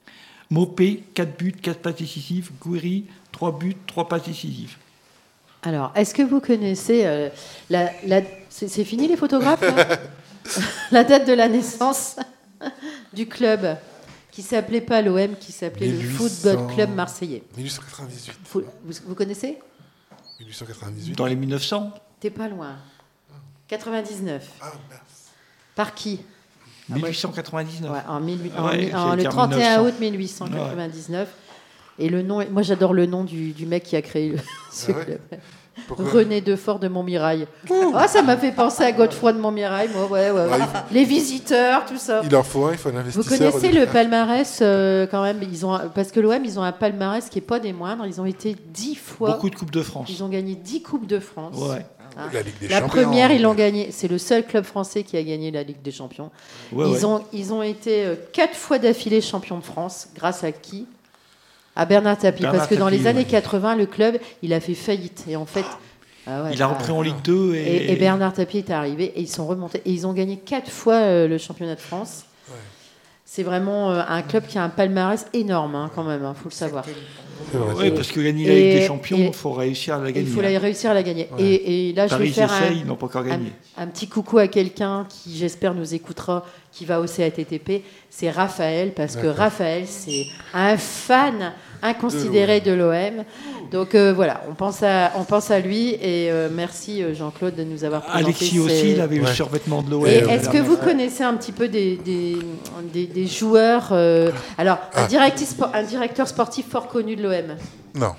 Mopé, quatre buts, quatre passes décisives. Gouiri, trois buts, trois passes décisives. Alors, est-ce que vous connaissez euh, la, la... C'est, c'est fini les photographes là la date de la naissance du club qui s'appelait pas l'O M, qui s'appelait mille huit cents... le Football Club Marseillais. dix-huit cent quatre-vingt-dix-huit. Vous, vous connaissez dix-huit cent quatre-vingt-dix-huit. Dans les mille neuf cents. T'es pas loin. quatre-vingt-dix-neuf. Ah, mince. Par qui mille huit cent quatre-vingt-dix-neuf. Ouais, en, mille, Ouais, en, j'ai en, le été en trente et un mille neuf cents. août mille huit cent quatre-vingt-dix-neuf. Ouais. Et le nom, moi j'adore le nom du, du mec qui a créé le, ce Ah ouais. club. Pourquoi René Defort de Montmirail. Oh, ça m'a fait penser à Godefroy de Montmirail, moi, ouais, ouais, ouais. Ouais, Les visiteurs, tout ça. Il en faut un, il faut un Vous investisseur. connaissez le palmarès euh, quand même, ils ont, parce que l'O M, ils ont un palmarès qui n'est pas des moindres. Ils ont été dix fois. Beaucoup de Coupes de France. Ils ont gagné dix Coupes de France. Ouais. Hein. La Ligue des La Champions. première, ils l'ont gagnée. C'est le seul club français qui a gagné la Ligue des Champions. Ouais, ils, ouais. Ont, ils ont été euh, quatre fois d'affilée champions de France. Grâce à qui? À Bernard Tapie. Bernard parce que dans Tapie, les années ouais. quatre-vingts, le club, il a fait faillite. Et en fait. Ah ouais, il a ah, repris en Ligue deux. Et, et, et Bernard Tapie est arrivé et ils sont remontés. Et ils ont gagné quatre fois euh, le championnat de France. Ouais. C'est vraiment euh, un club qui a un palmarès énorme, hein, quand même, il hein, faut le savoir. C'est vrai. Ouais, parce que gagner la Et- Ligue des Champions, et- il faut réussir à la gagner. Il faut la- réussir à la gagner. Ouais. Et, et là, je Paris vais faire essaye, un, ils n'ont pas encore un, gagné. un petit coucou à quelqu'un qui, j'espère, nous écoutera, qui va au C A T T P. C'est Raphaël, parce que D'accord. Raphaël, c'est un fan inconsidéré de l'O M. Donc euh, voilà, on pense, à, on pense à lui. Et euh, merci euh, Jean-Claude de nous avoir présenté. Alexis ces- aussi, il avait le Ouais. survêtement de l'O M. Et Ouais, est-ce que vous connaissez un petit peu des, des, des, des joueurs euh, alors, un, Ah. directi- spo- un directeur sportif fort connu de l'O M. Non.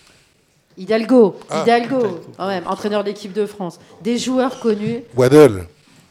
Hidalgo, Ah, Hidalgo, quand même, entraîneur de l'équipe de France. Des joueurs connus, Waddle.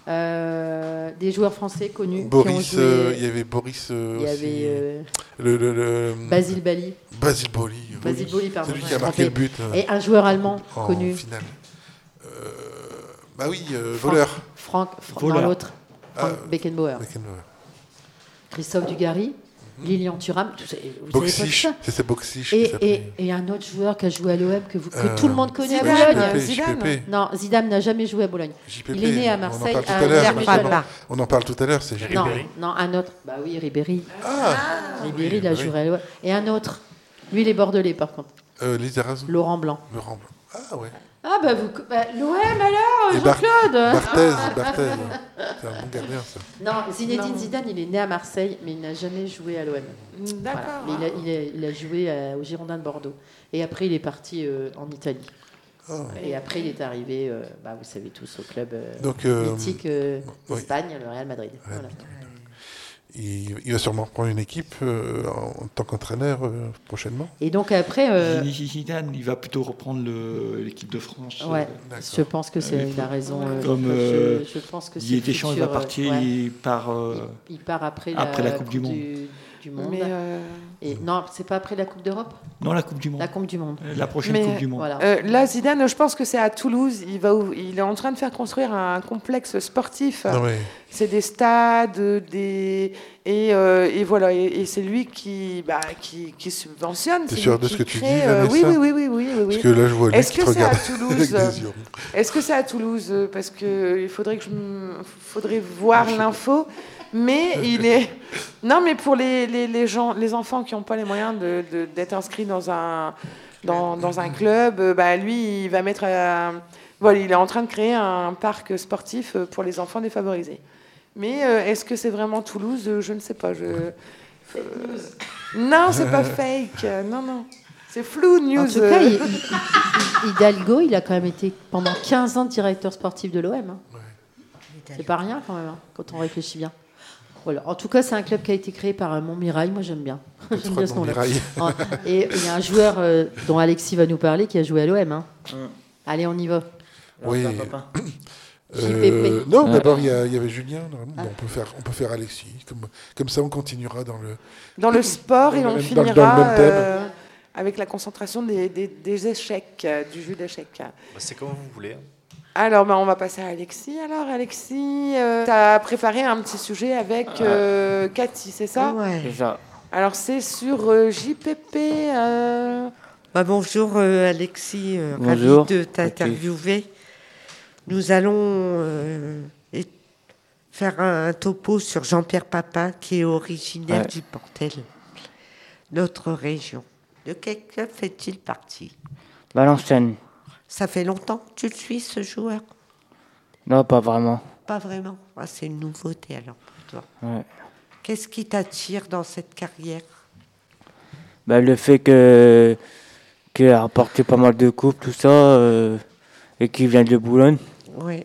euh, des joueurs français connus. qui ont Boris. joué, euh, Il y avait Boris. euh, il y aussi. avait euh, Le, le, le- Basile Bali. Basile Boli. Basile Boli, pardon. C'est lui je qui a me marqué le trompais. but. euh, Et un joueur allemand en connu. finale. Euh, bah oui, euh, Franck- voleur. Franck, Franck Voleur. dans l'autre. Franck Ah, Beckenbauer. Beckenbauer. Christophe Dugarry, Lilian Thuram. Tout ça- vous savez pas Boxish. tout ça. C'est c'est Boxish qui Et, s'appelait. et, et un autre joueur qui a joué à l'O M que, vous, que Euh, tout le monde connaît à Zidane. Bologne. J P P, Zidane. J P P. Non, Zidane n'a jamais joué à Bologne. J P P. Il est né à On en Marseille, parle tout à à l'heure. Hervé maintenant. Jalon. On en parle tout à l'heure, c'est J P P. Non, non, un autre. Bah oui, Ribéry. Ah, Ribéry, il a oui. joué à l'O M. Et un autre. Lui, il est bordelais, par contre. euh, Lizarazu. Laurent Blanc. Laurent Blanc. Ah ouais. Ah, bah, vous. Bah, l'O M, alors, Et Bar- Jean-Claude Barthez, Barthez. C'est un bon gardien, ça. Non, Zinedine Non. Zidane, il est né à Marseille, mais il n'a jamais joué à l'O M. D'accord. Voilà. Mais il, a, il, a, il a joué à- au Girondins de Bordeaux. Et après, il est parti euh, en Italie. Oh. Et après, il est arrivé, euh, bah, vous savez tous, au club euh, Donc, euh, mythique euh, oui. d'Espagne, le Real Madrid. Real Voilà. il, il va sûrement prendre une équipe euh, en, en tant qu'entraîneur euh, prochainement. Et donc après, euh, Zinedine Zidane, il va plutôt reprendre le- l'équipe de France. ouais, euh, D'accord. je pense que c'est Euh, il a raison. euh, Comme, je, euh, je pense que c'est Didier Deschamps, il va futur, euh, partir ouais. il part, euh, Il, il part après, après la, la Coupe du Monde. du, du monde. Mais, euh, Et non, c'est pas après la Coupe d'Europe, Non, la Coupe du Monde. la Coupe du Monde. La prochaine Mais, Coupe du Monde. Voilà. euh, là, Zidane, je pense que c'est à Toulouse. Il, va, où- il est en train de faire construire un complexe sportif. Non, mais C'est des stades, des et, euh, et voilà. Et, et c'est lui qui, bah, qui, qui subventionne. T'es c'est sûr lui de qui ce que tu crée, dis, euh, oui, Vanessa oui, oui, oui, oui, oui, parce oui. que là, je vois lui Est-ce qui que te c'est à regarde Toulouse avec des yeux. Est-ce que c'est à Toulouse? Parce que il faudrait que je me... faudrait voir l'info. Mais il est non, mais pour les, les, les gens, les enfants qui n'ont pas les moyens de, de- d'être inscrits dans un dans, dans un club, euh, bah lui, il va mettre. euh, voilà, il est en train de créer un parc sportif pour les enfants défavorisés. Mais euh, est-ce que c'est vraiment Toulouse? Je ne sais pas. Je euh, non, c'est pas fake. Non, non. C'est flou news. En tout cas, il- il- il- Hidalgo, il a quand même été pendant quinze ans directeur sportif de l'O M. hein. C'est pas rien quand même, hein, quand on réfléchit bien. Voilà. En tout cas, c'est un club qui a été créé par euh, Montmirail. Moi, j'aime bien. J'aime bien ce nom-là. Montmirail. En- Et il y a un joueur euh, dont Alexis va nous parler qui a joué à l'O M. hein. Allez, on y va. Oui. J P P. Euh, non, Ouais. d'abord, il y, a- il y avait Julien. normalement. Ah. Bon, on, peut faire, on peut faire Alexis. Comme, comme ça, on continuera dans le. Dans le sport et Dans on le même- finira dans le- dans le même thème. euh, avec la concentration des, des, des échecs, euh, du jeu d'échecs. C'est comme vous voulez. hein. Alors, ben, on va passer à Alexis. Alors, Alexis, tu as préparé un petit sujet avec euh, Cathy, c'est ça? Ouais. C'est ça. Alors, c'est sur euh, J P P. euh, Bah, bonjour euh, Alexis, euh, Bonjour. ravi de t'interviewer. Nous allons euh, et- faire un, un topo sur Jean-Pierre Papin qui est originaire Ouais. du Portel. notre région. De quel club fait-il partie? Valenciennes. Ça fait longtemps que tu le suis, ce joueur? Non, pas vraiment. Pas vraiment. Ah, c'est une nouveauté alors pour toi. Ouais. Qu'est-ce qui t'attire dans cette carrière? Bah, le fait que qu'il a remporté pas mal de coupes, tout ça, euh, et qu'il vient de Boulogne. Oui.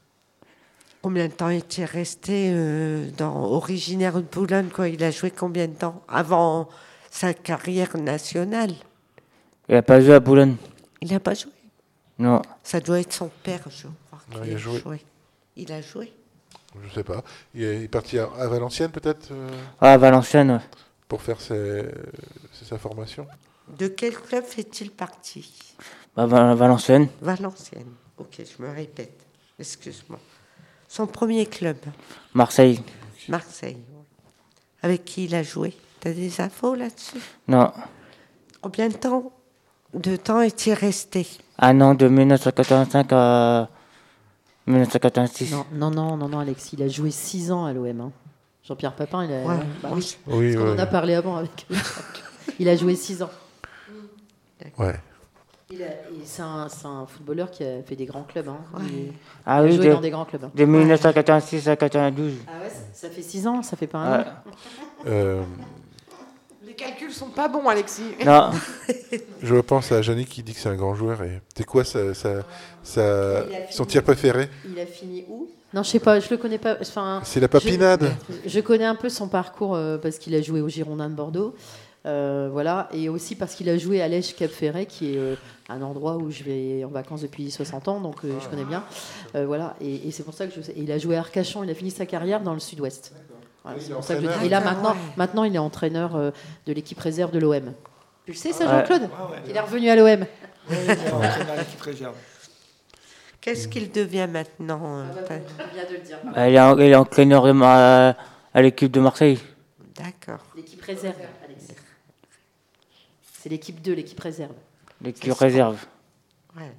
Combien de temps est-il resté euh, dans, originaire de Boulogne, quoi? Il a joué combien de temps avant sa carrière nationale? Il n'a pas joué à Boulogne. Il n'a pas joué? Non. Ça doit être son père, je crois. Non, il a joué. joué. Il a joué? Je sais pas. Il est parti à, à Valenciennes, peut-être euh, Ah, à Valenciennes, ouais. Pour faire ses, ses- sa formation. De quel club fait-il partie? Bah, Val- Valenciennes. Valenciennes. Ok, je me répète. Excuse-moi. Son premier club? Marseille. Marseille. ouais. Avec qui il a joué? T'as des infos là-dessus? Non. Combien de temps, de temps est-il resté? Un an de mille neuf cent quatre-vingt-cinq à mille neuf cent quatre-vingt-six. Non, non, non, non, non, Alexis, il a joué six ans à l'O M. Hein. Jean-Pierre Papin, il a. Ouais, bah moi, oui, je- Oui, parce qu'on ouais. en a parlé avant avec. Il a joué six ans. Ouais. Il a- et c'est un, c'est un footballeur qui a fait des grands clubs. Hein. Il, Ah il a oui, joué de, dans des grands clubs. Hein. de mille neuf cent quatre-vingt-six à quatre-vingt-douze. Ah ouais, ça, ça fait six ans, ça fait pas un Ouais. an. Euh, Les calculs sont pas bons, Alexis. Non. je pense à Yannick qui dit que c'est un grand joueur. Et c'est quoi ça, ça, ça- son tir préféré? Il a fini où? Non, je sais pas, je le connais pas. Enfin, C'est la papinade. Je, je connais un peu son parcours euh, parce qu'il a joué au Girondins de Bordeaux. Euh, voilà, et aussi parce qu'il a joué à Lège Cap Ferret, qui est euh, un endroit où je vais en vacances depuis soixante ans, donc euh, je connais bien. Euh, voilà, et, et c'est pour ça que je sais. Et il a joué à Arcachon, il a fini sa carrière dans le Sud-Ouest. Voilà, c'est pour ça que je dis. Et là maintenant, maintenant, il est entraîneur euh, de l'équipe réserve de l'O M. Tu le sais, ça, Ouais. Jean-Claude? Ouais, ouais. Il est revenu à l'O M. Oui, il est entraîneur à l'équipe réserve. Qu'est-ce qu'il devient maintenant? euh, t'as- Il vient de le dire. Bah, il, est, il est entraîneur de ma- à l'équipe de Marseille. D'accord. L'équipe réserve, Alexis. C'est l'équipe deux, l'équipe réserve. L'équipe réserve. Ouais.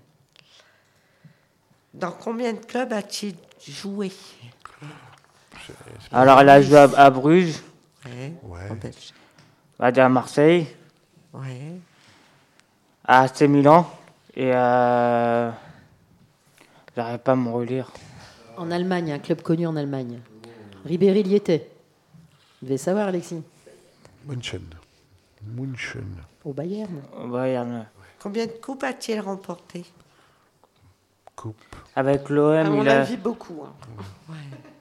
Dans combien de clubs a-t-il joué? Alors, il a joué à, à Bruges, Ouais. Ouais. En Belgique. à Marseille, Ouais. à A C Milan et à... J'arrive pas à me relire. En Allemagne, un club connu en Allemagne. Ribéry y était. Vous devez savoir, Alexis. München. München. Au Bayern. Au Bayern. Combien de coupes a-t-il remporté? Coupe. Avec l'O M, À mon il a... avis, beaucoup. hein. Ouais.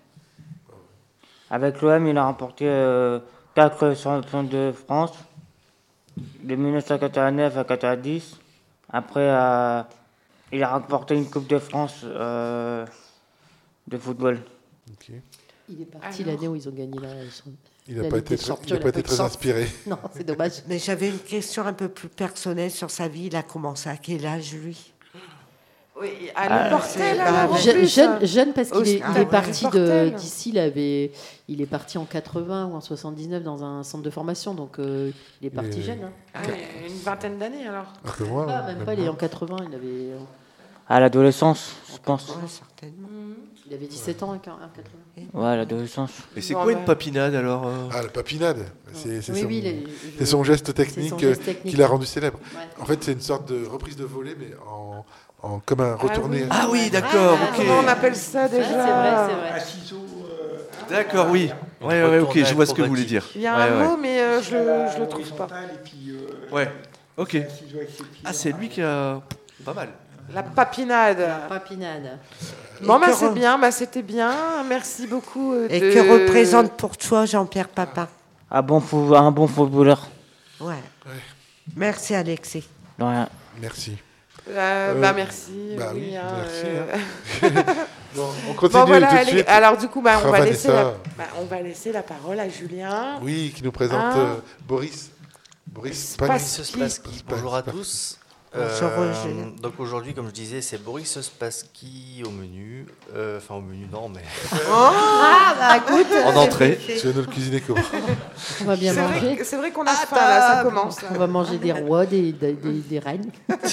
Avec l'O M, il a remporté euh, quatre champions de France, de mille neuf cent quatre-vingt-neuf à quatre-vingt-dix. Après, euh, il a remporté une Coupe de France euh, de football. Ok. Il est parti Alors. l'année où ils ont gagné la. son- Il n'a la pas Ligue été des très, Champions, il a il pas a été pas très de chance. inspiré. Non, c'est dommage. Mais j'avais une question un peu plus personnelle sur sa vie. Il a commencé à quel âge, lui? Oui, Ah, à le Portel, alors, en Je- plus. jeune, jeune parce qu'il est, Au- il est ah, parti de- Portel. d'ici, il, avait, il est parti en quatre-vingts ou en soixante-dix-neuf dans un centre de formation, donc euh, il est parti Et- jeune. Hein. Ah, il y a une vingtaine d'années, alors. Un peu moins. Ah, hein, même même pas, il est moins. en quatre-vingts, il avait, À l'adolescence, je pense. Ouais, certainement. il avait dix-sept ans en quatre-vingts. Ouais, à l'adolescence. Et c'est Bon, quoi bah. une papinade alors euh Ah, la papinade. C'est c'est Oui, son, oui, il est- c'est son geste c'est technique son euh, geste technique. qui l'a rendu célèbre. Ouais. En fait, c'est une sorte de reprise de volée, mais en, en comme un retourné. Ah oui, d'accord, Ah, ok. Comment on appelle ça déjà? c'est vrai, c'est vrai. À ciseaux. euh, D'accord, oui. Ouais, ouais, ok, je vois ce que vous voulez dire. Il y a Ouais, un ouais. mot, mais euh, je, c'est à le- la je le trouve pas. horizontale et puis, euh, Ouais, ok. un ciseau avec ses pieds. Ah, c'est lui qui a. Pas mal. La papinade. Papinade. Bon, Et bah, que c'est re- bien, bah, c'était bien. Merci beaucoup. euh, Et de- que représente pour toi Jean-Pierre Papin? Un bon, fou- un bon footballeur. Ouais. Merci, Alexis. De rien. Merci. Euh, Euh, bah, merci. bah oui, oui, hein, merci, euh, Bon, on continue Bon, voilà, tout de allez, suite. alors du coup, bah, on, Ah, va laisser Vanessa. la, bah, on va laisser la parole à Julien. Oui, qui nous présente Hein euh, Boris. Boris Pas- Spassky. Boris Spassky. Bonjour à tous. Bonjour, Euh, Roger. donc aujourd'hui, comme je disais, c'est Boris Spassky au menu. Euh, Enfin, au menu, non, mais. Ah, bah, écoute, En entrée. Tu vas nous le cuisiner comment? On va bien c'est vrai, manger. que- c'est vrai qu'on a faim, là, ça commence. On va manger des rois, des, des, des, des reines.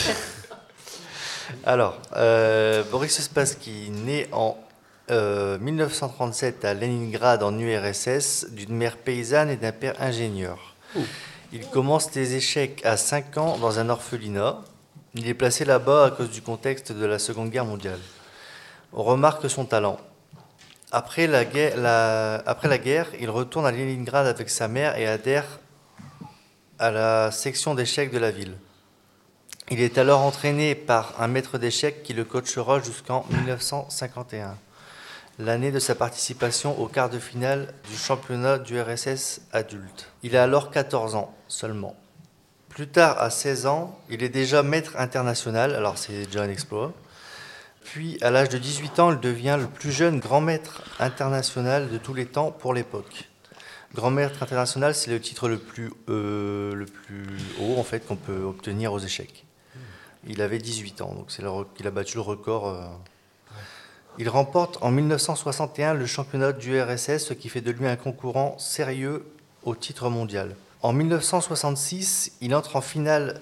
Alors, euh, Boris Spassky, né en euh, mille neuf cent trente-sept à Leningrad en U R S S, d'une mère paysanne et d'un père ingénieur. Il commence les échecs à cinq ans dans un orphelinat. Il est placé là-bas à cause du contexte de la Seconde Guerre mondiale. On remarque son talent. Après la guerre, la... Après la guerre, il retourne à Leningrad avec sa mère et adhère à la section d'échecs de la ville. Il est alors entraîné par un maître d'échecs qui le coachera jusqu'en dix-neuf cent cinquante et un, l'année de sa participation au quart de finale du championnat du R S S adulte. Il a alors quatorze ans seulement. Plus tard, à seize ans, il est déjà maître international, alors c'est déjà un exploit. Puis, à l'âge de dix-huit ans, il devient le plus jeune grand maître international de tous les temps pour l'époque. Grand maître international, c'est le titre le plus, euh, le plus haut en fait, qu'on peut obtenir aux échecs. Il avait dix-huit ans, donc c'est le, il a battu le record. Euh. Il remporte en dix-neuf cent soixante et un le championnat du R S S, ce qui fait de lui un concurrent sérieux au titre mondial. En dix-neuf cent soixante-six, il entre en finale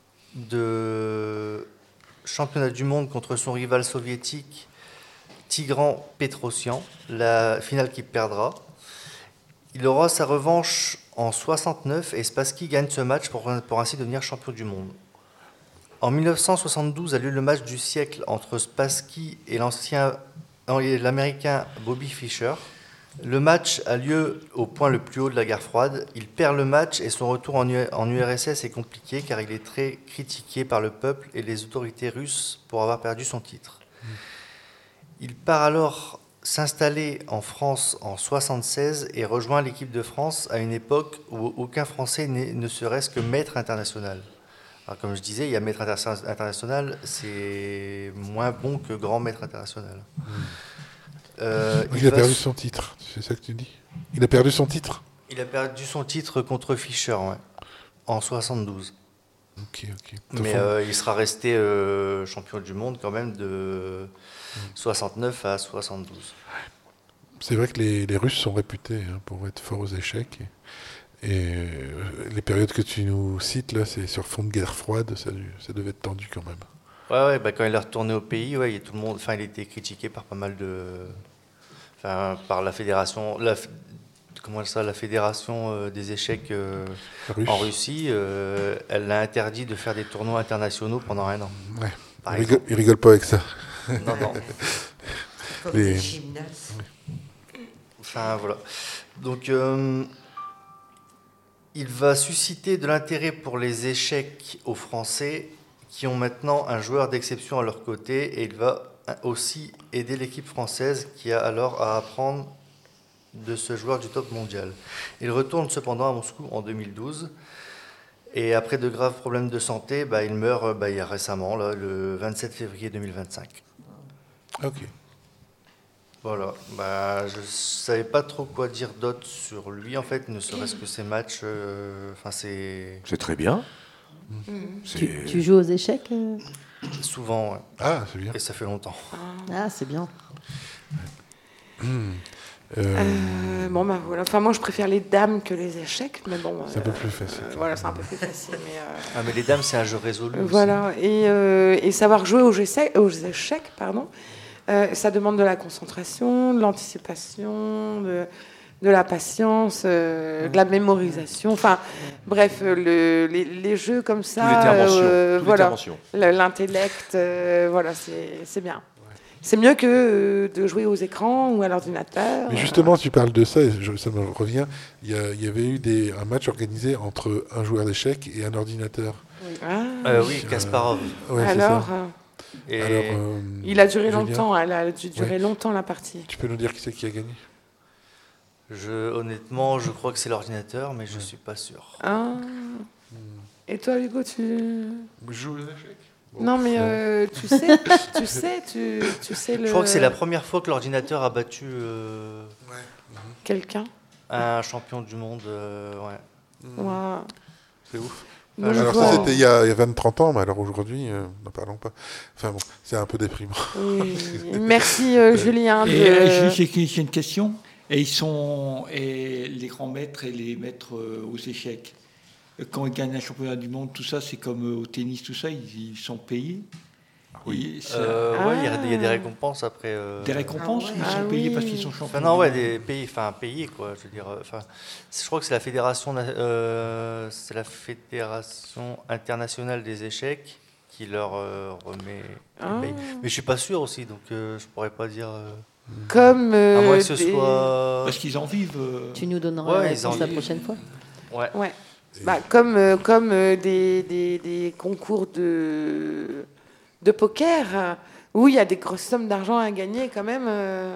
de championnat du monde contre son rival soviétique Tigran Petrosian, la finale qu'il perdra. Il aura sa revanche en soixante-neuf et Spassky gagne ce match pour, pour ainsi devenir champion du monde. En dix-neuf cent soixante-douze a lieu le match du siècle entre Spassky et l'ancien, l'américain Bobby Fischer. Le match a lieu au point le plus haut de la guerre froide. Il perd le match et son retour en, U- en U R S S est compliqué car il est très critiqué par le peuple et les autorités russes pour avoir perdu son titre. Mmh. Il part alors s'installer en France en soixante-seize et rejoint l'équipe de France à une époque où aucun Français n'est, ne serait-ce que maître international. Alors, comme je disais, il y a maître inter- international, c'est moins bon que grand maître international. Mmh. Euh, il, il a va... perdu son titre, c'est ça que tu dis? Il a perdu son titre? Il a perdu son titre contre Fischer, ouais, en soixante-douze. Ok, ok. Mais euh, il sera resté euh, champion du monde quand même de soixante-neuf à soixante-douze. C'est vrai que les, les Russes sont réputés hein, pour être forts aux échecs. Et, et euh, les périodes que tu nous cites, là, c'est sur fond de guerre froide, ça, ça devait être tendu quand même. Ouais, ouais, bah quand il est retourné au pays, ouais, il, tout le monde, enfin, il était critiqué par pas mal de, enfin, par la fédération, la, comment ça, la fédération euh, des échecs euh, Russe. en Russie. Euh, elle l'a interdit de faire des tournois internationaux pendant un an. Ouais. Il rigole, il rigole pas avec ça. Non, non. Comme Les... des gymnases. Enfin voilà. Donc euh, il va susciter de l'intérêt pour les échecs aux Français, qui ont maintenant un joueur d'exception à leur côté, et il va aussi aider l'équipe française qui a alors à apprendre de ce joueur du top mondial. Il retourne cependant à Moscou en deux mille douze, et après de graves problèmes de santé, bah, il meurt bah, il y a récemment, là, le vingt-sept février deux mille vingt-cinq. Ok. Voilà, bah, je ne savais pas trop quoi dire d'autre sur lui, en fait, ne serait-ce que ses matchs, euh, enfin c'est... C'est très bien. C'est... Tu, tu joues aux échecs euh... Souvent, ouais. Ah, c'est bien. Et ça fait longtemps. Ah, c'est bien. Mmh. Euh... Euh, bon, bah voilà. Enfin, moi, je préfère les dames que les échecs, mais bon. C'est euh, un peu plus facile. Euh, voilà, c'est un peu plus facile. Mais euh... Ah, mais les dames, c'est un jeu résolu. Euh, voilà, et, euh, et savoir jouer aux échecs, aux échecs pardon, euh, ça demande de la concentration, de l'anticipation, de, de la patience, euh, de la mémorisation. Enfin, bref, le, les, les jeux comme ça. Tout l'intervention. Euh, Tout voilà, l'intervention. l'intellect, euh, voilà, c'est, c'est bien. C'est mieux que euh, de jouer aux écrans ou à l'ordinateur. Mais justement, tu parles de ça, et je, ça me revient. Il y, a, il y avait eu des, un match organisé entre un joueur d'échecs et un ordinateur. Oui, ah. euh, oui Kasparov. Euh, ouais, Alors, et Alors euh, il a duré Julien, longtemps, elle a duré ouais. longtemps la partie. Tu peux nous dire qui c'est qui a gagné? je, Honnêtement, je crois que c'est l'ordinateur, mais je ne suis pas sûr. Ah. Hmm. Et toi, Hugo, tu... Je joue aux échecs. Bon, non, mais euh, tu sais, tu sais, tu, tu sais le... Je crois que c'est la première fois que l'ordinateur a battu euh, ouais. quelqu'un. Un champion du monde, euh, ouais. Mmh. Wow. C'est ouf. Donc, alors ça, c'était il y a, il y a vingt trente ans, mais alors aujourd'hui, euh, n'en parlons pas. Enfin bon, c'est un peu déprimant. Oui. Merci euh, Julien. Et, de... euh, j'ai, j'ai une question. Et ils sont et les grands maîtres et les maîtres euh, aux échecs. Quand ils gagnent un championnat du monde, tout ça, c'est comme au tennis, tout ça, ils, ils sont payés. Oui. Euh, Ah. ouais, il y, a- il y a des récompenses après. euh, Des récompenses, Ah ouais. ils sont Ah payés oui. parce qu'ils sont champions. Enfin, non, ouais, des pays, enfin payés quoi. Je veux dire, euh, enfin, je crois que c'est la fédération, na- euh, c'est la fédération internationale des échecs qui leur euh, remet. Ah. les pays. Mais je suis pas sûr aussi, donc euh, je pourrais pas dire. euh, Comme, euh, à moins que ce des- soit. Parce qu'ils en vivent. euh, Tu nous donneras Ouais, la ils en réponse la vivent. prochaine fois. Ouais. Ouais. Bah, comme euh, comme euh, des, des, des concours de, de poker euh, où il y a des grosses sommes d'argent à gagner quand même. euh.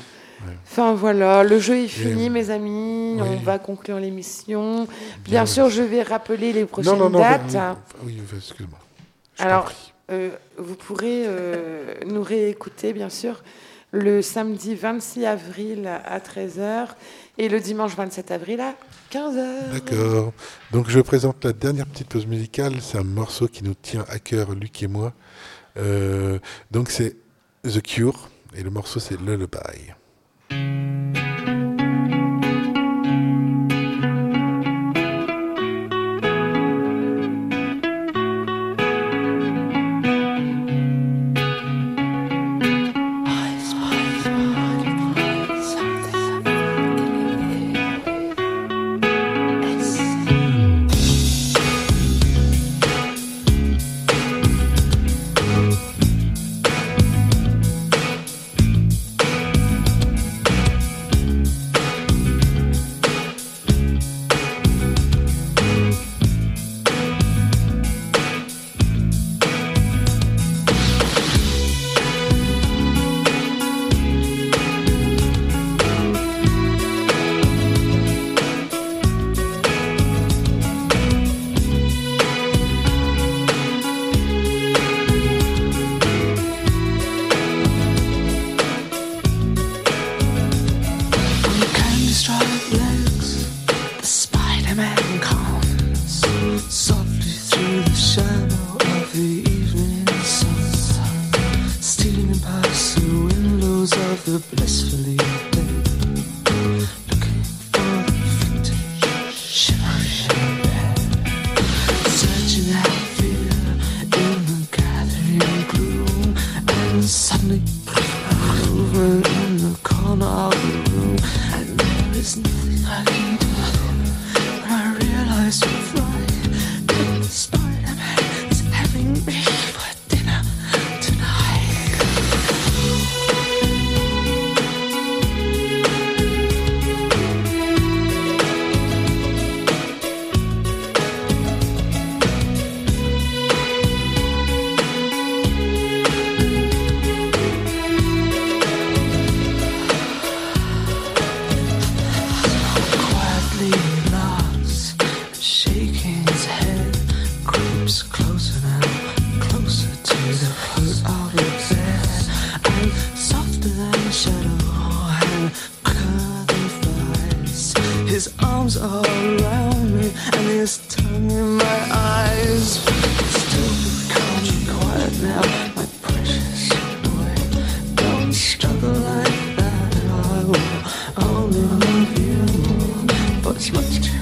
Enfin voilà, le jeu est fini, mes amis. On va conclure l'émission. Bien, Bien, sûr, je vais rappeler les prochaines non, non, dates. bah, oui, oui, excuse-moi. Je t'en Alors, prie. euh, vous pourrez euh, nous réécouter, bien sûr, le samedi vingt-six avril à treize heures et le dimanche vingt-sept avril à quinze heures. D'accord. Donc je présente la dernière petite pause musicale. C'est un morceau qui nous tient à cœur, Luc et moi. Euh, donc c'est The Cure et le morceau c'est Lullaby. It's much too